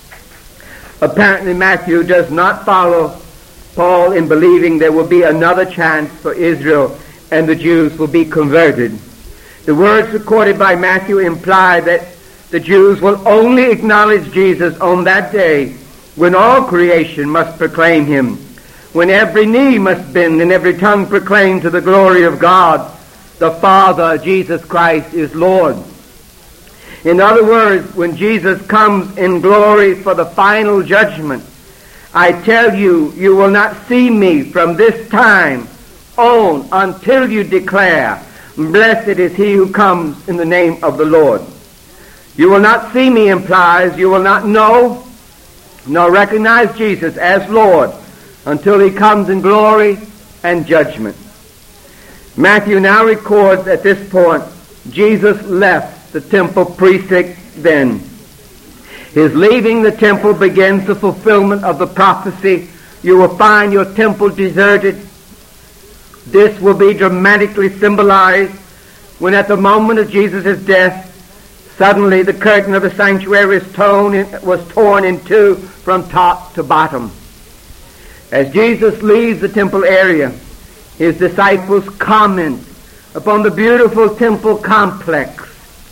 Apparently Matthew does not follow Paul in believing there will be another chance for Israel and the Jews will be converted. The words recorded by Matthew imply that the Jews will only acknowledge Jesus on that day when all creation must proclaim him, when every knee must bend and every tongue proclaim to the glory of God, the Father, Jesus Christ is Lord. In other words, when Jesus comes in glory for the final judgment, I tell you, you will not see me from this time on until you declare, "Blessed is he who comes in the name of the Lord." You will not see me implies you will not know nor recognize Jesus as Lord until he comes in glory and judgment. Matthew now records at this point, Jesus left the temple precinct then. His leaving the temple begins the fulfillment of the prophecy, "You will find your temple deserted." This will be dramatically symbolized when at the moment of Jesus' death, suddenly the curtain of the sanctuary was torn in, was torn in two from top to bottom. As Jesus leaves the temple area, his disciples comment upon the beautiful temple complex.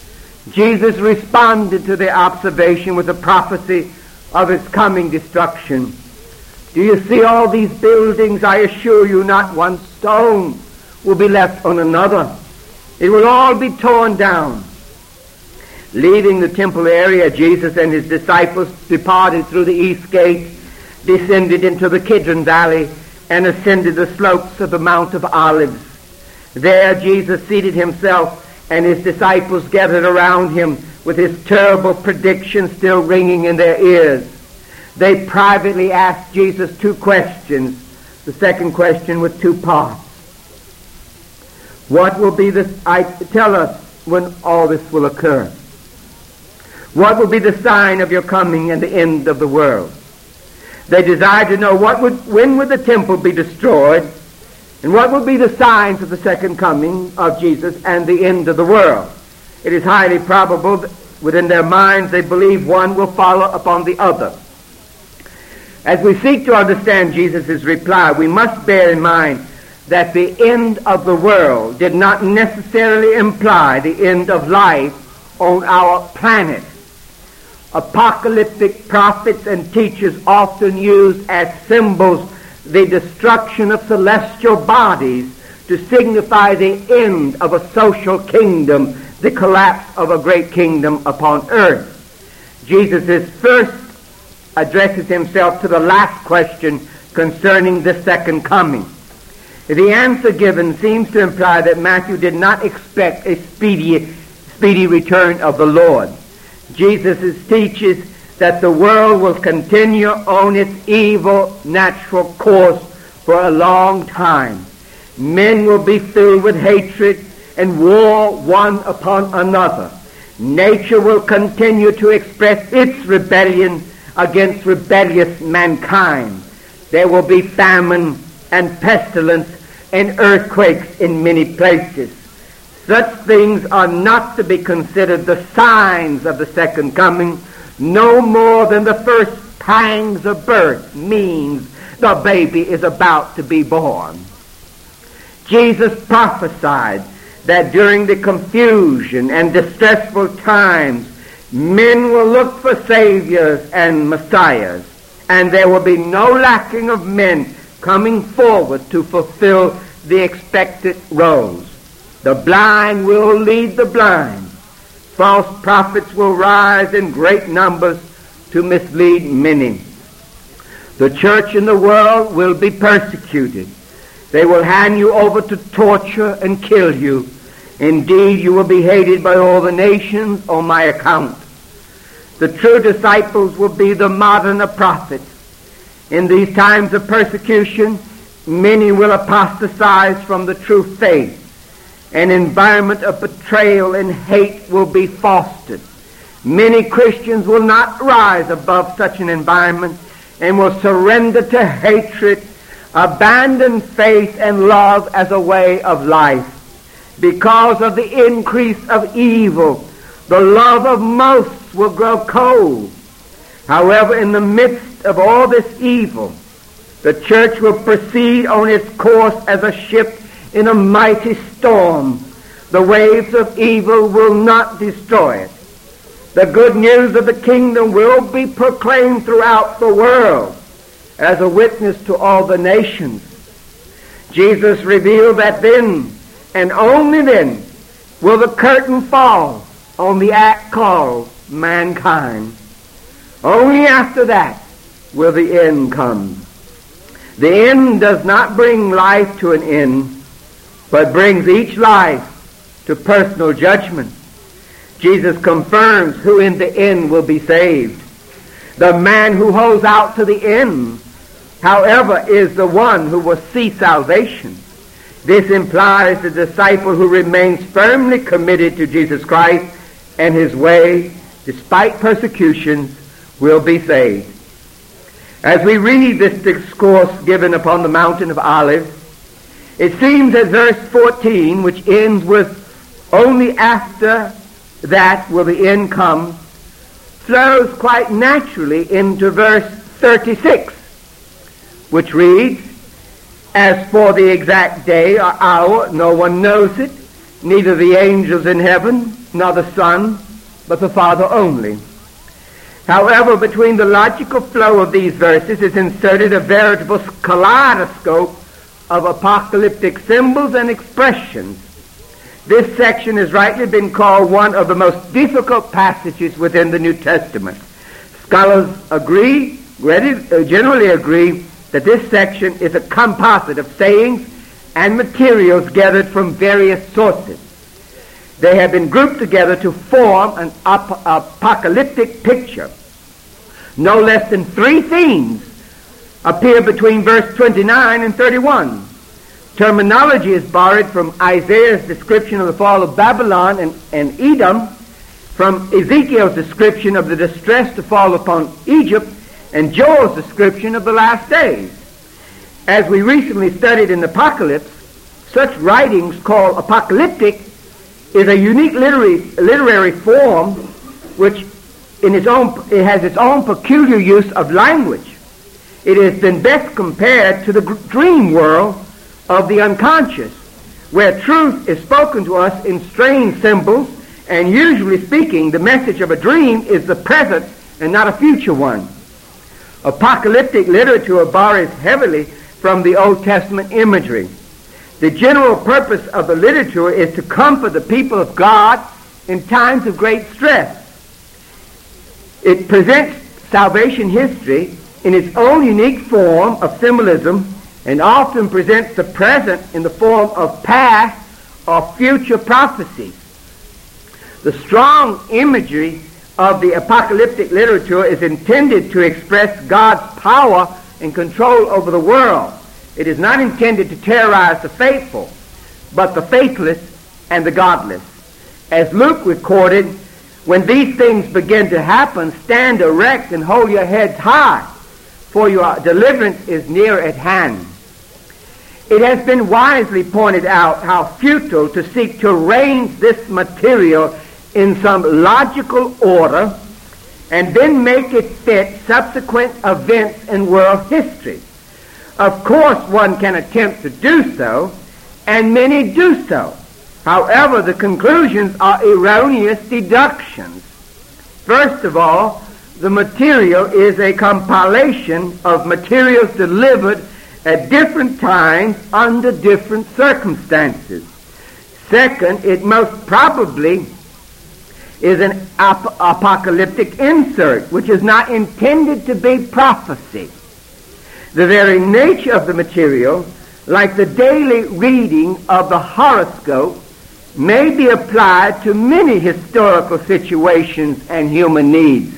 Jesus responded to their observation with a prophecy of its coming destruction. "Do you see all these buildings? I assure you not one stone will be left on another. It will all be torn down." Leaving the temple area, Jesus and his disciples departed through the east gate, descended into the Kidron Valley, and ascended the slopes of the Mount of Olives. There Jesus seated himself, and his disciples gathered around him with his terrible prediction still ringing in their ears. They privately asked Jesus two questions, the second question with two parts. What will be the, I tell us when all this will occur? What will be the sign of your coming and the end of the world? They desired to know what would, when would the temple be destroyed, and what would be the signs of the second coming of Jesus and the end of the world. It is highly probable that within their minds they believe one will follow upon the other. As we seek to understand Jesus' reply, we must bear in mind that the end of the world did not necessarily imply the end of life on our planet. Apocalyptic prophets and teachers often use as symbols the destruction of celestial bodies to signify the end of a social kingdom, the collapse of a great kingdom upon earth. Jesus first addresses himself to the last question concerning the second coming. The answer given seems to imply that Matthew did not expect a speedy, speedy return of the Lord. Jesus teaches that the world will continue on its evil natural course for a long time. Men will be filled with hatred and war one upon another. Nature will continue to express its rebellion against rebellious mankind. There will be famine and pestilence and earthquakes in many places. Such things are not to be considered the signs of the second coming, no more than the first pangs of birth means the baby is about to be born. Jesus prophesied that during the confusion and distressful times, men will look for saviors and messiahs, and there will be no lacking of men coming forward to fulfill the expected roles. The blind will lead the blind. False prophets will rise in great numbers to mislead many. The church in the world will be persecuted. They will hand you over to torture and kill you. Indeed, you will be hated by all the nations on my account. The true disciples will be the modern prophets. In these times of persecution, many will apostatize from the true faith. An environment of betrayal and hate will be fostered. Many Christians will not rise above such an environment and will surrender to hatred, abandon faith and love as a way of life. Because of the increase of evil, the love of most will grow cold. However, in the midst of all this evil, the church will proceed on its course as a ship in a mighty storm. The waves of evil will not destroy it. The good news of the kingdom will be proclaimed throughout the world as a witness to all the nations. Jesus revealed that then, and only then, will the curtain fall on the act called mankind. Only after that will the end come. The end does not bring life to an end, but brings each life to personal judgment. Jesus confirms who in the end will be saved. The man who holds out to the end, however, is the one who will see salvation. This implies the disciple who remains firmly committed to Jesus Christ and his way, despite persecutions, will be saved. As we read this discourse given upon the mountain of Olives, it seems that verse fourteen, which ends with only after that will the end come, flows quite naturally into verse thirty-six, which reads, as for the exact day or hour, no one knows it, neither the angels in heaven, nor the Son, but the Father only. However, between the logical flow of these verses is inserted a veritable kaleidoscope of apocalyptic symbols and expressions. This section has rightly been called one of the most difficult passages within the New Testament. Scholars agree, generally agree, that this section is a composite of sayings and materials gathered from various sources. They have been grouped together to form an ap- apocalyptic picture. No less than three themes appear between verse twenty-nine and thirty-one. Terminology is borrowed from Isaiah's description of the fall of Babylon and, and Edom, from Ezekiel's description of the distress to fall upon Egypt, and Joel's description of the last days. As we recently studied in the Apocalypse, such writings called apocalyptic is a unique literary, literary form which in its own, it has its own peculiar use of language. It has been best compared to the dream world of the unconscious, where truth is spoken to us in strange symbols, and usually speaking, the message of a dream is the present and not a future one. Apocalyptic literature borrows heavily from the Old Testament imagery. The general purpose of the literature is to comfort the people of God in times of great stress. It presents salvation history in its own unique form of symbolism and often presents the present in the form of past or future prophecy. The strong imagery of the apocalyptic literature is intended to express God's power and control over the world. It is not intended to terrorize the faithful, but the faithless and the godless. As Luke recorded, when these things begin to happen, stand erect and hold your heads high, for your deliverance is near at hand. It has been wisely pointed out how futile to seek to arrange this material in some logical order and then make it fit subsequent events in world history. Of course, one can attempt to do so, and many do so. However, the conclusions are erroneous deductions. First of all, the material is a compilation of materials delivered at different times under different circumstances. Second, it most probably is an ap- apocalyptic insert, which is not intended to be prophecy. The very nature of the material, like the daily reading of the horoscope, may be applied to many historical situations and human needs.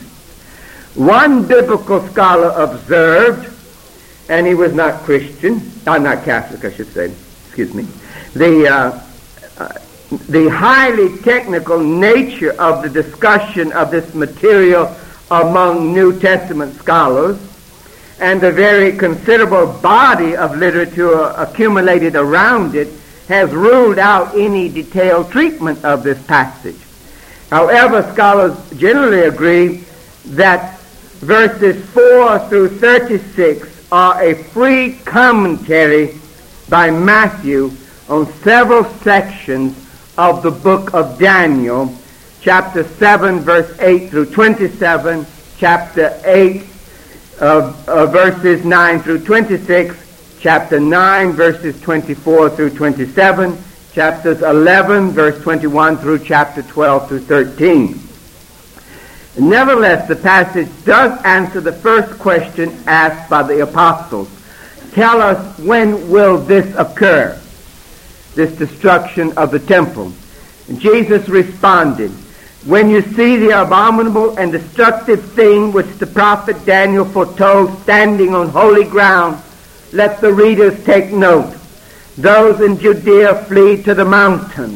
One biblical scholar observed, and he was not Christian, uh, not Catholic, I should say, excuse me, the, uh, uh, the highly technical nature of the discussion of this material among New Testament scholars and the very considerable body of literature accumulated around it has ruled out any detailed treatment of this passage. However, scholars generally agree that verses four through thirty-six are a free commentary by Matthew on several sections of the book of Daniel, chapter seven, verse eight through twenty-seven, chapter eight, uh, uh, verses nine through twenty-six, chapter nine, verses twenty-four through twenty-seven, chapters eleven, verse twenty-one through chapter twelve through thirteen. Nevertheless, the passage does answer the first question asked by the apostles. Tell us, when will this occur, this destruction of the temple? And Jesus responded, when you see the abominable and destructive thing which the prophet Daniel foretold standing on holy ground, let the readers take note. Those in Judea flee to the mountains.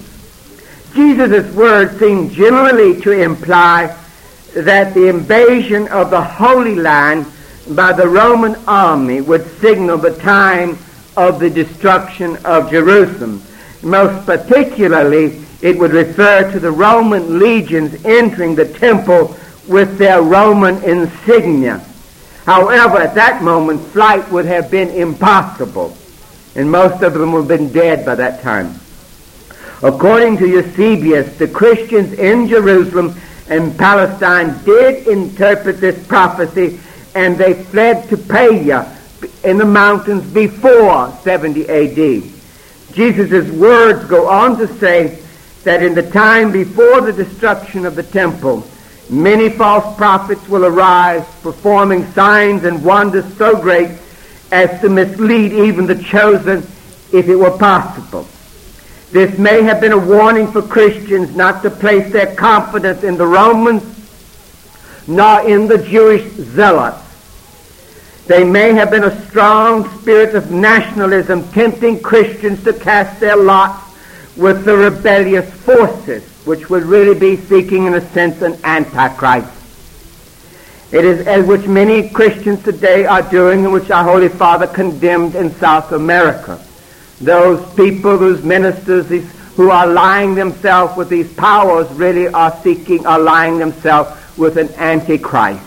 Jesus' words seem generally to imply that the invasion of the Holy Land by the Roman army would signal the time of the destruction of Jerusalem. Most particularly, it would refer to the Roman legions entering the temple with their Roman insignia. However, at that moment, flight would have been impossible, and most of them would have been dead by that time. According to Eusebius, the Christians in Jerusalem and Palestine did interpret this prophecy, and they fled to Perea in the mountains before seventy A D. Jesus' words go on to say that in the time before the destruction of the temple, many false prophets will arise, performing signs and wonders so great as to mislead even the chosen, if it were possible. This may have been a warning for Christians not to place their confidence in the Romans nor in the Jewish zealots. They may have been a strong spirit of nationalism tempting Christians to cast their lots with the rebellious forces, which would really be seeking, in a sense, an antichrist. It is as which many Christians today are doing, and which our Holy Father condemned in South America. Those people, those ministers these, who are allying themselves with these powers really are seeking, allying themselves with an antichrist.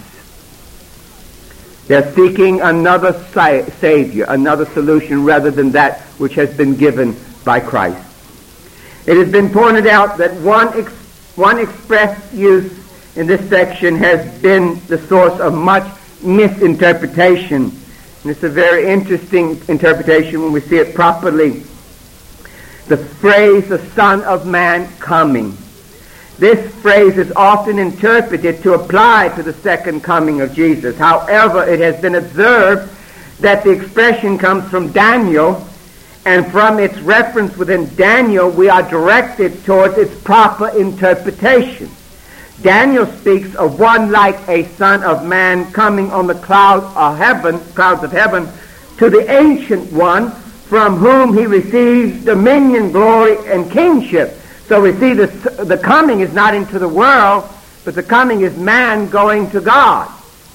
They're seeking another sa- Savior, another solution rather than that which has been given by Christ. It has been pointed out that one, ex- one expressed use in this section has been the source of much misinterpretation. And it's a very interesting interpretation when we see it properly. The phrase, the Son of Man coming. This phrase is often interpreted to apply to the second coming of Jesus. However, it has been observed that the expression comes from Daniel, and from its reference within Daniel, we are directed towards its proper interpretation. Daniel speaks of one like a son of man coming on the clouds of heaven, clouds of heaven, to the ancient one, from whom he receives dominion, glory, and kingship. So we see this, the coming is not into the world, but the coming is man going to God.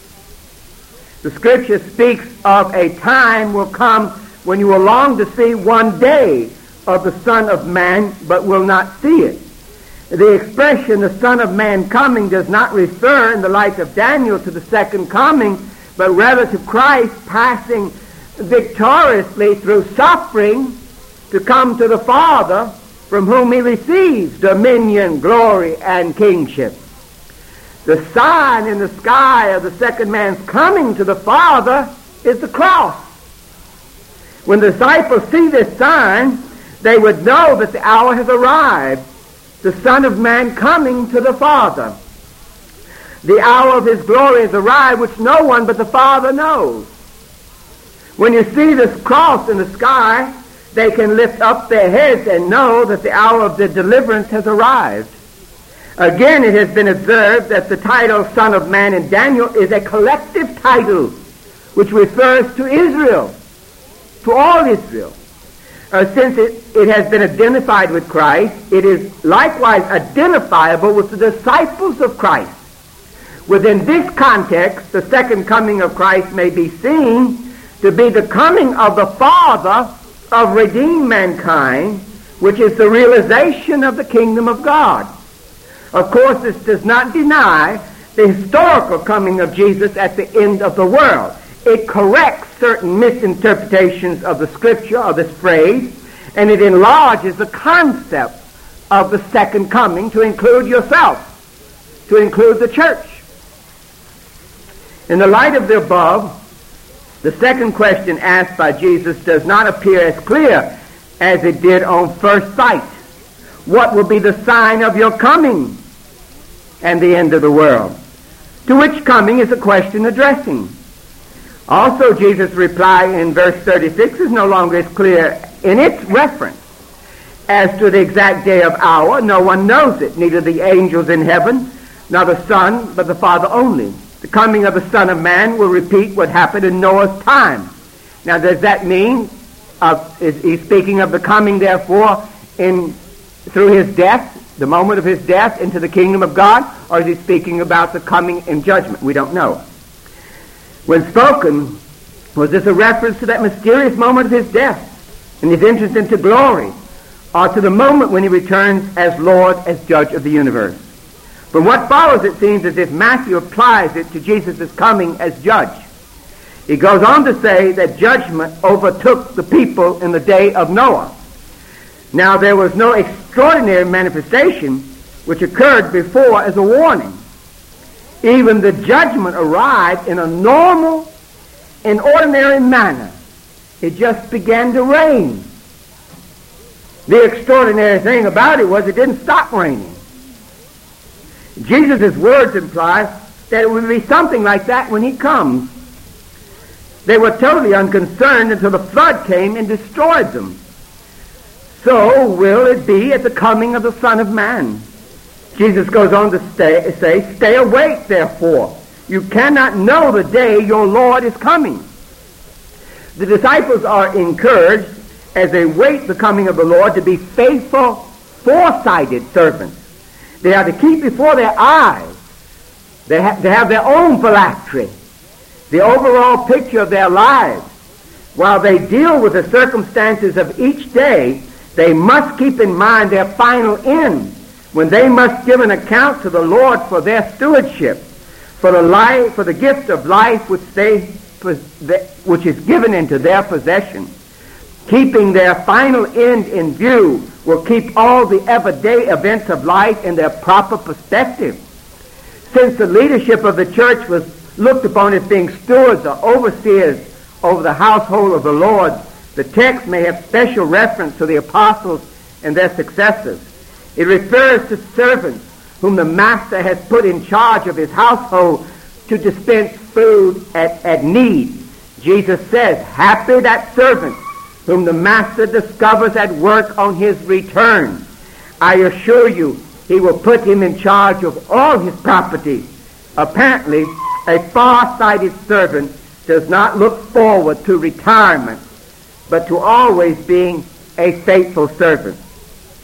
The Scripture speaks of a time will come when you will long to see one day of the Son of Man, but will not see it. The expression, the Son of Man coming, does not refer in the light of Daniel to the second coming, but rather to Christ passing victoriously through suffering to come to the Father, from whom he receives dominion, glory, and kingship. The sign in the sky of the second man's coming to the Father is the cross. When the disciples see this sign, they would know that the hour has arrived, the Son of Man coming to the Father. The hour of his glory has arrived, which no one but the Father knows. When you see this cross in the sky, they can lift up their heads and know that the hour of their deliverance has arrived. Again, it has been observed that the title Son of Man in Daniel is a collective title which refers to Israel, to all Israel. Uh, since it, it has been identified with Christ, it is likewise identifiable with the disciples of Christ. Within this context, the second coming of Christ may be seen to be the coming of the Father of redeemed mankind, which is the realization of the kingdom of God. Of course, this does not deny the historical coming of Jesus at the end of the world. It corrects certain misinterpretations of the Scripture, of this phrase, and it enlarges the concept of the second coming to include yourself, to include the church. In the light of the above, the second question asked by Jesus does not appear as clear as it did on first sight. What will be the sign of your coming and the end of the world? To which coming is a question addressing. Also, Jesus' reply in verse thirty-six is no longer as clear in its reference. As to the exact day of hour, no one knows it, neither the angels in heaven, nor the Son, but the Father only. The coming of the Son of Man will repeat what happened in Noah's time. Now, does that mean, uh, is he speaking of the coming, therefore, in through his death, the moment of his death into the kingdom of God, or is he speaking about the coming in judgment? We don't know. When spoken, was this a reference to that mysterious moment of his death and his entrance into glory, or to the moment when he returns as Lord, as judge of the universe? From what follows, it seems as if Matthew applies it to Jesus' coming as judge. He goes on to say that judgment overtook the people in the day of Noah. Now, there was no extraordinary manifestation which occurred before as a warning. Even the judgment arrived in a normal and ordinary manner. It just began to rain. The extraordinary thing about it was it didn't stop raining. Jesus' words imply that it will be something like that when he comes. They were totally unconcerned until the flood came and destroyed them. So will it be at the coming of the Son of Man. Jesus goes on to stay, say, stay awake, therefore. You cannot know the day your Lord is coming. The disciples are encouraged, as they wait the coming of the Lord, to be faithful, foresighted servants. They are to keep before their eyes. They have to have their own phylactery, the overall picture of their lives. While they deal with the circumstances of each day, they must keep in mind their final end, when they must give an account to the Lord for their stewardship, for the life, for the gift of life which they, which is given into their possession. Keeping their final end in view will keep all the everyday events of life in their proper perspective. Since the leadership of the church was looked upon as being stewards or overseers over the household of the Lord, the text may have special reference to the apostles and their successors. It refers to servants whom the master has put in charge of his household to dispense food at, at need. Jesus says, happy that servant whom the master discovers at work on his return. I assure you, he will put him in charge of all his property. Apparently, a far-sighted servant does not look forward to retirement, but to always being a faithful servant.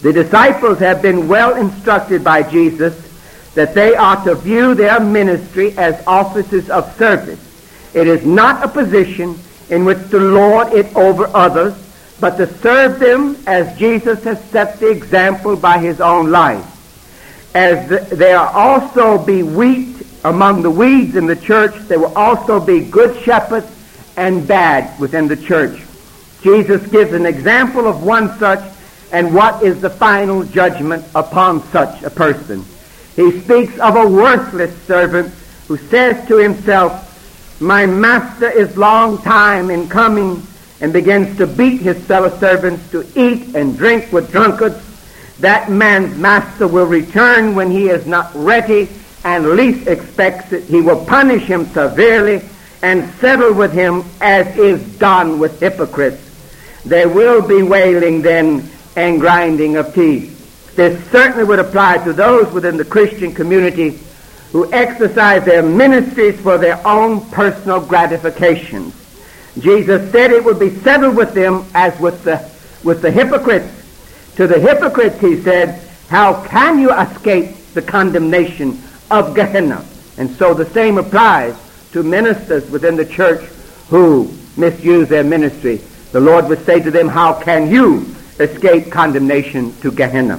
The disciples have been well instructed by Jesus that they are to view their ministry as offices of service. It is not a position in which to lord it over others, but to serve them as Jesus has set the example by his own life. As the, there also be wheat among the weeds in the church, there will also be good shepherds and bad within the church. Jesus gives an example of one such and what is the final judgment upon such a person. He speaks of a worthless servant who says to himself, "My master is long time in coming," and begins to beat his fellow servants, to eat and drink with drunkards. That man's master will return when he is not ready and least expects it. He will punish him severely and settle with him as is done with hypocrites. There will be wailing then and grinding of teeth. This certainly would apply to those within the Christian community who exercise their ministries for their own personal gratifications. Jesus said it would be settled with them as with the, with the hypocrites. To the hypocrites, he said, "How can you escape the condemnation of Gehenna?" And so the same applies to ministers within the church who misuse their ministry. The Lord would say to them, "How can you escape condemnation to Gehenna?"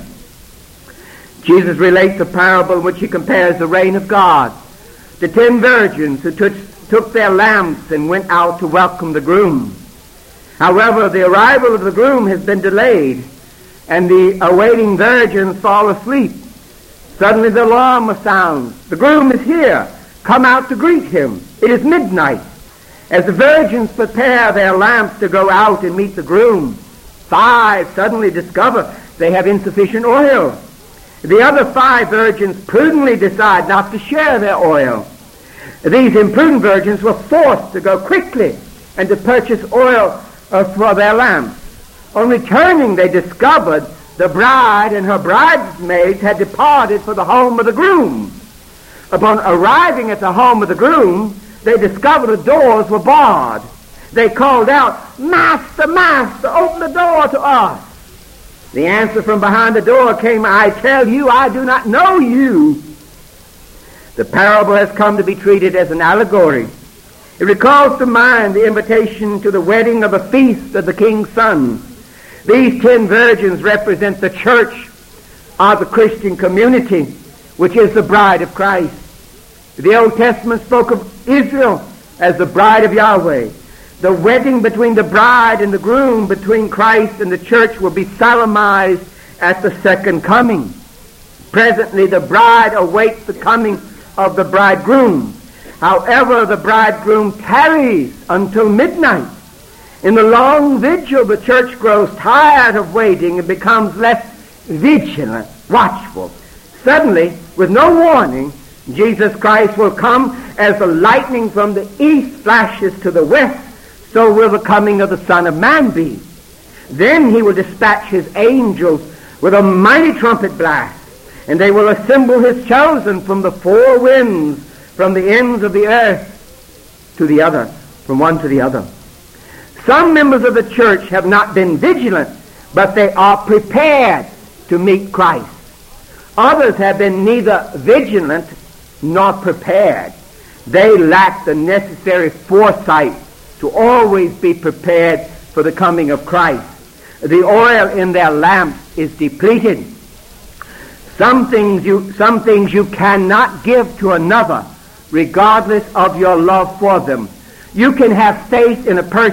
Jesus relates a parable in which he compares the reign of God. The ten virgins who took, took their lamps and went out to welcome the groom. However, the arrival of the groom has been delayed, and the awaiting virgins fall asleep. Suddenly the alarm sounds. "The groom is here. Come out to greet him. It is midnight." As the virgins prepare their lamps to go out and meet the groom, five suddenly discover they have insufficient oil. The other five virgins prudently decide not to share their oil. These imprudent virgins were forced to go quickly and to purchase oil uh, for their lamps. On returning, they discovered the bride and her bridesmaids had departed for the home of the groom. Upon arriving at the home of the groom, they discovered the doors were barred. They called out, "Master, Master, open the door to us." The answer from behind the door came, "I tell you, I do not know you." The parable has come to be treated as an allegory. It recalls to mind the invitation to the wedding of a feast of the king's son. These ten virgins represent the church of the Christian community, which is the bride of Christ. The Old Testament spoke of Israel as the bride of Yahweh. The wedding between the bride and the groom, between Christ and the church, will be solemnized at the second coming. Presently, the bride awaits the coming of the bridegroom. However, the bridegroom tarries until midnight. In the long vigil, the church grows tired of waiting and becomes less vigilant, watchful. Suddenly, with no warning, Jesus Christ will come as the lightning from the east flashes to the west. So will the coming of the Son of Man be. Then he will dispatch his angels with a mighty trumpet blast, and they will assemble his chosen from the four winds, from the ends of the earth to the other, from one to the other. Some members of the church have not been vigilant, but they are prepared to meet Christ. Others have been neither vigilant nor prepared. They lack the necessary foresight to always be prepared for the coming of Christ. The oil in their lamps is depleted. Some things you, some things you cannot give to another, regardless of your love for them. You can have faith in a person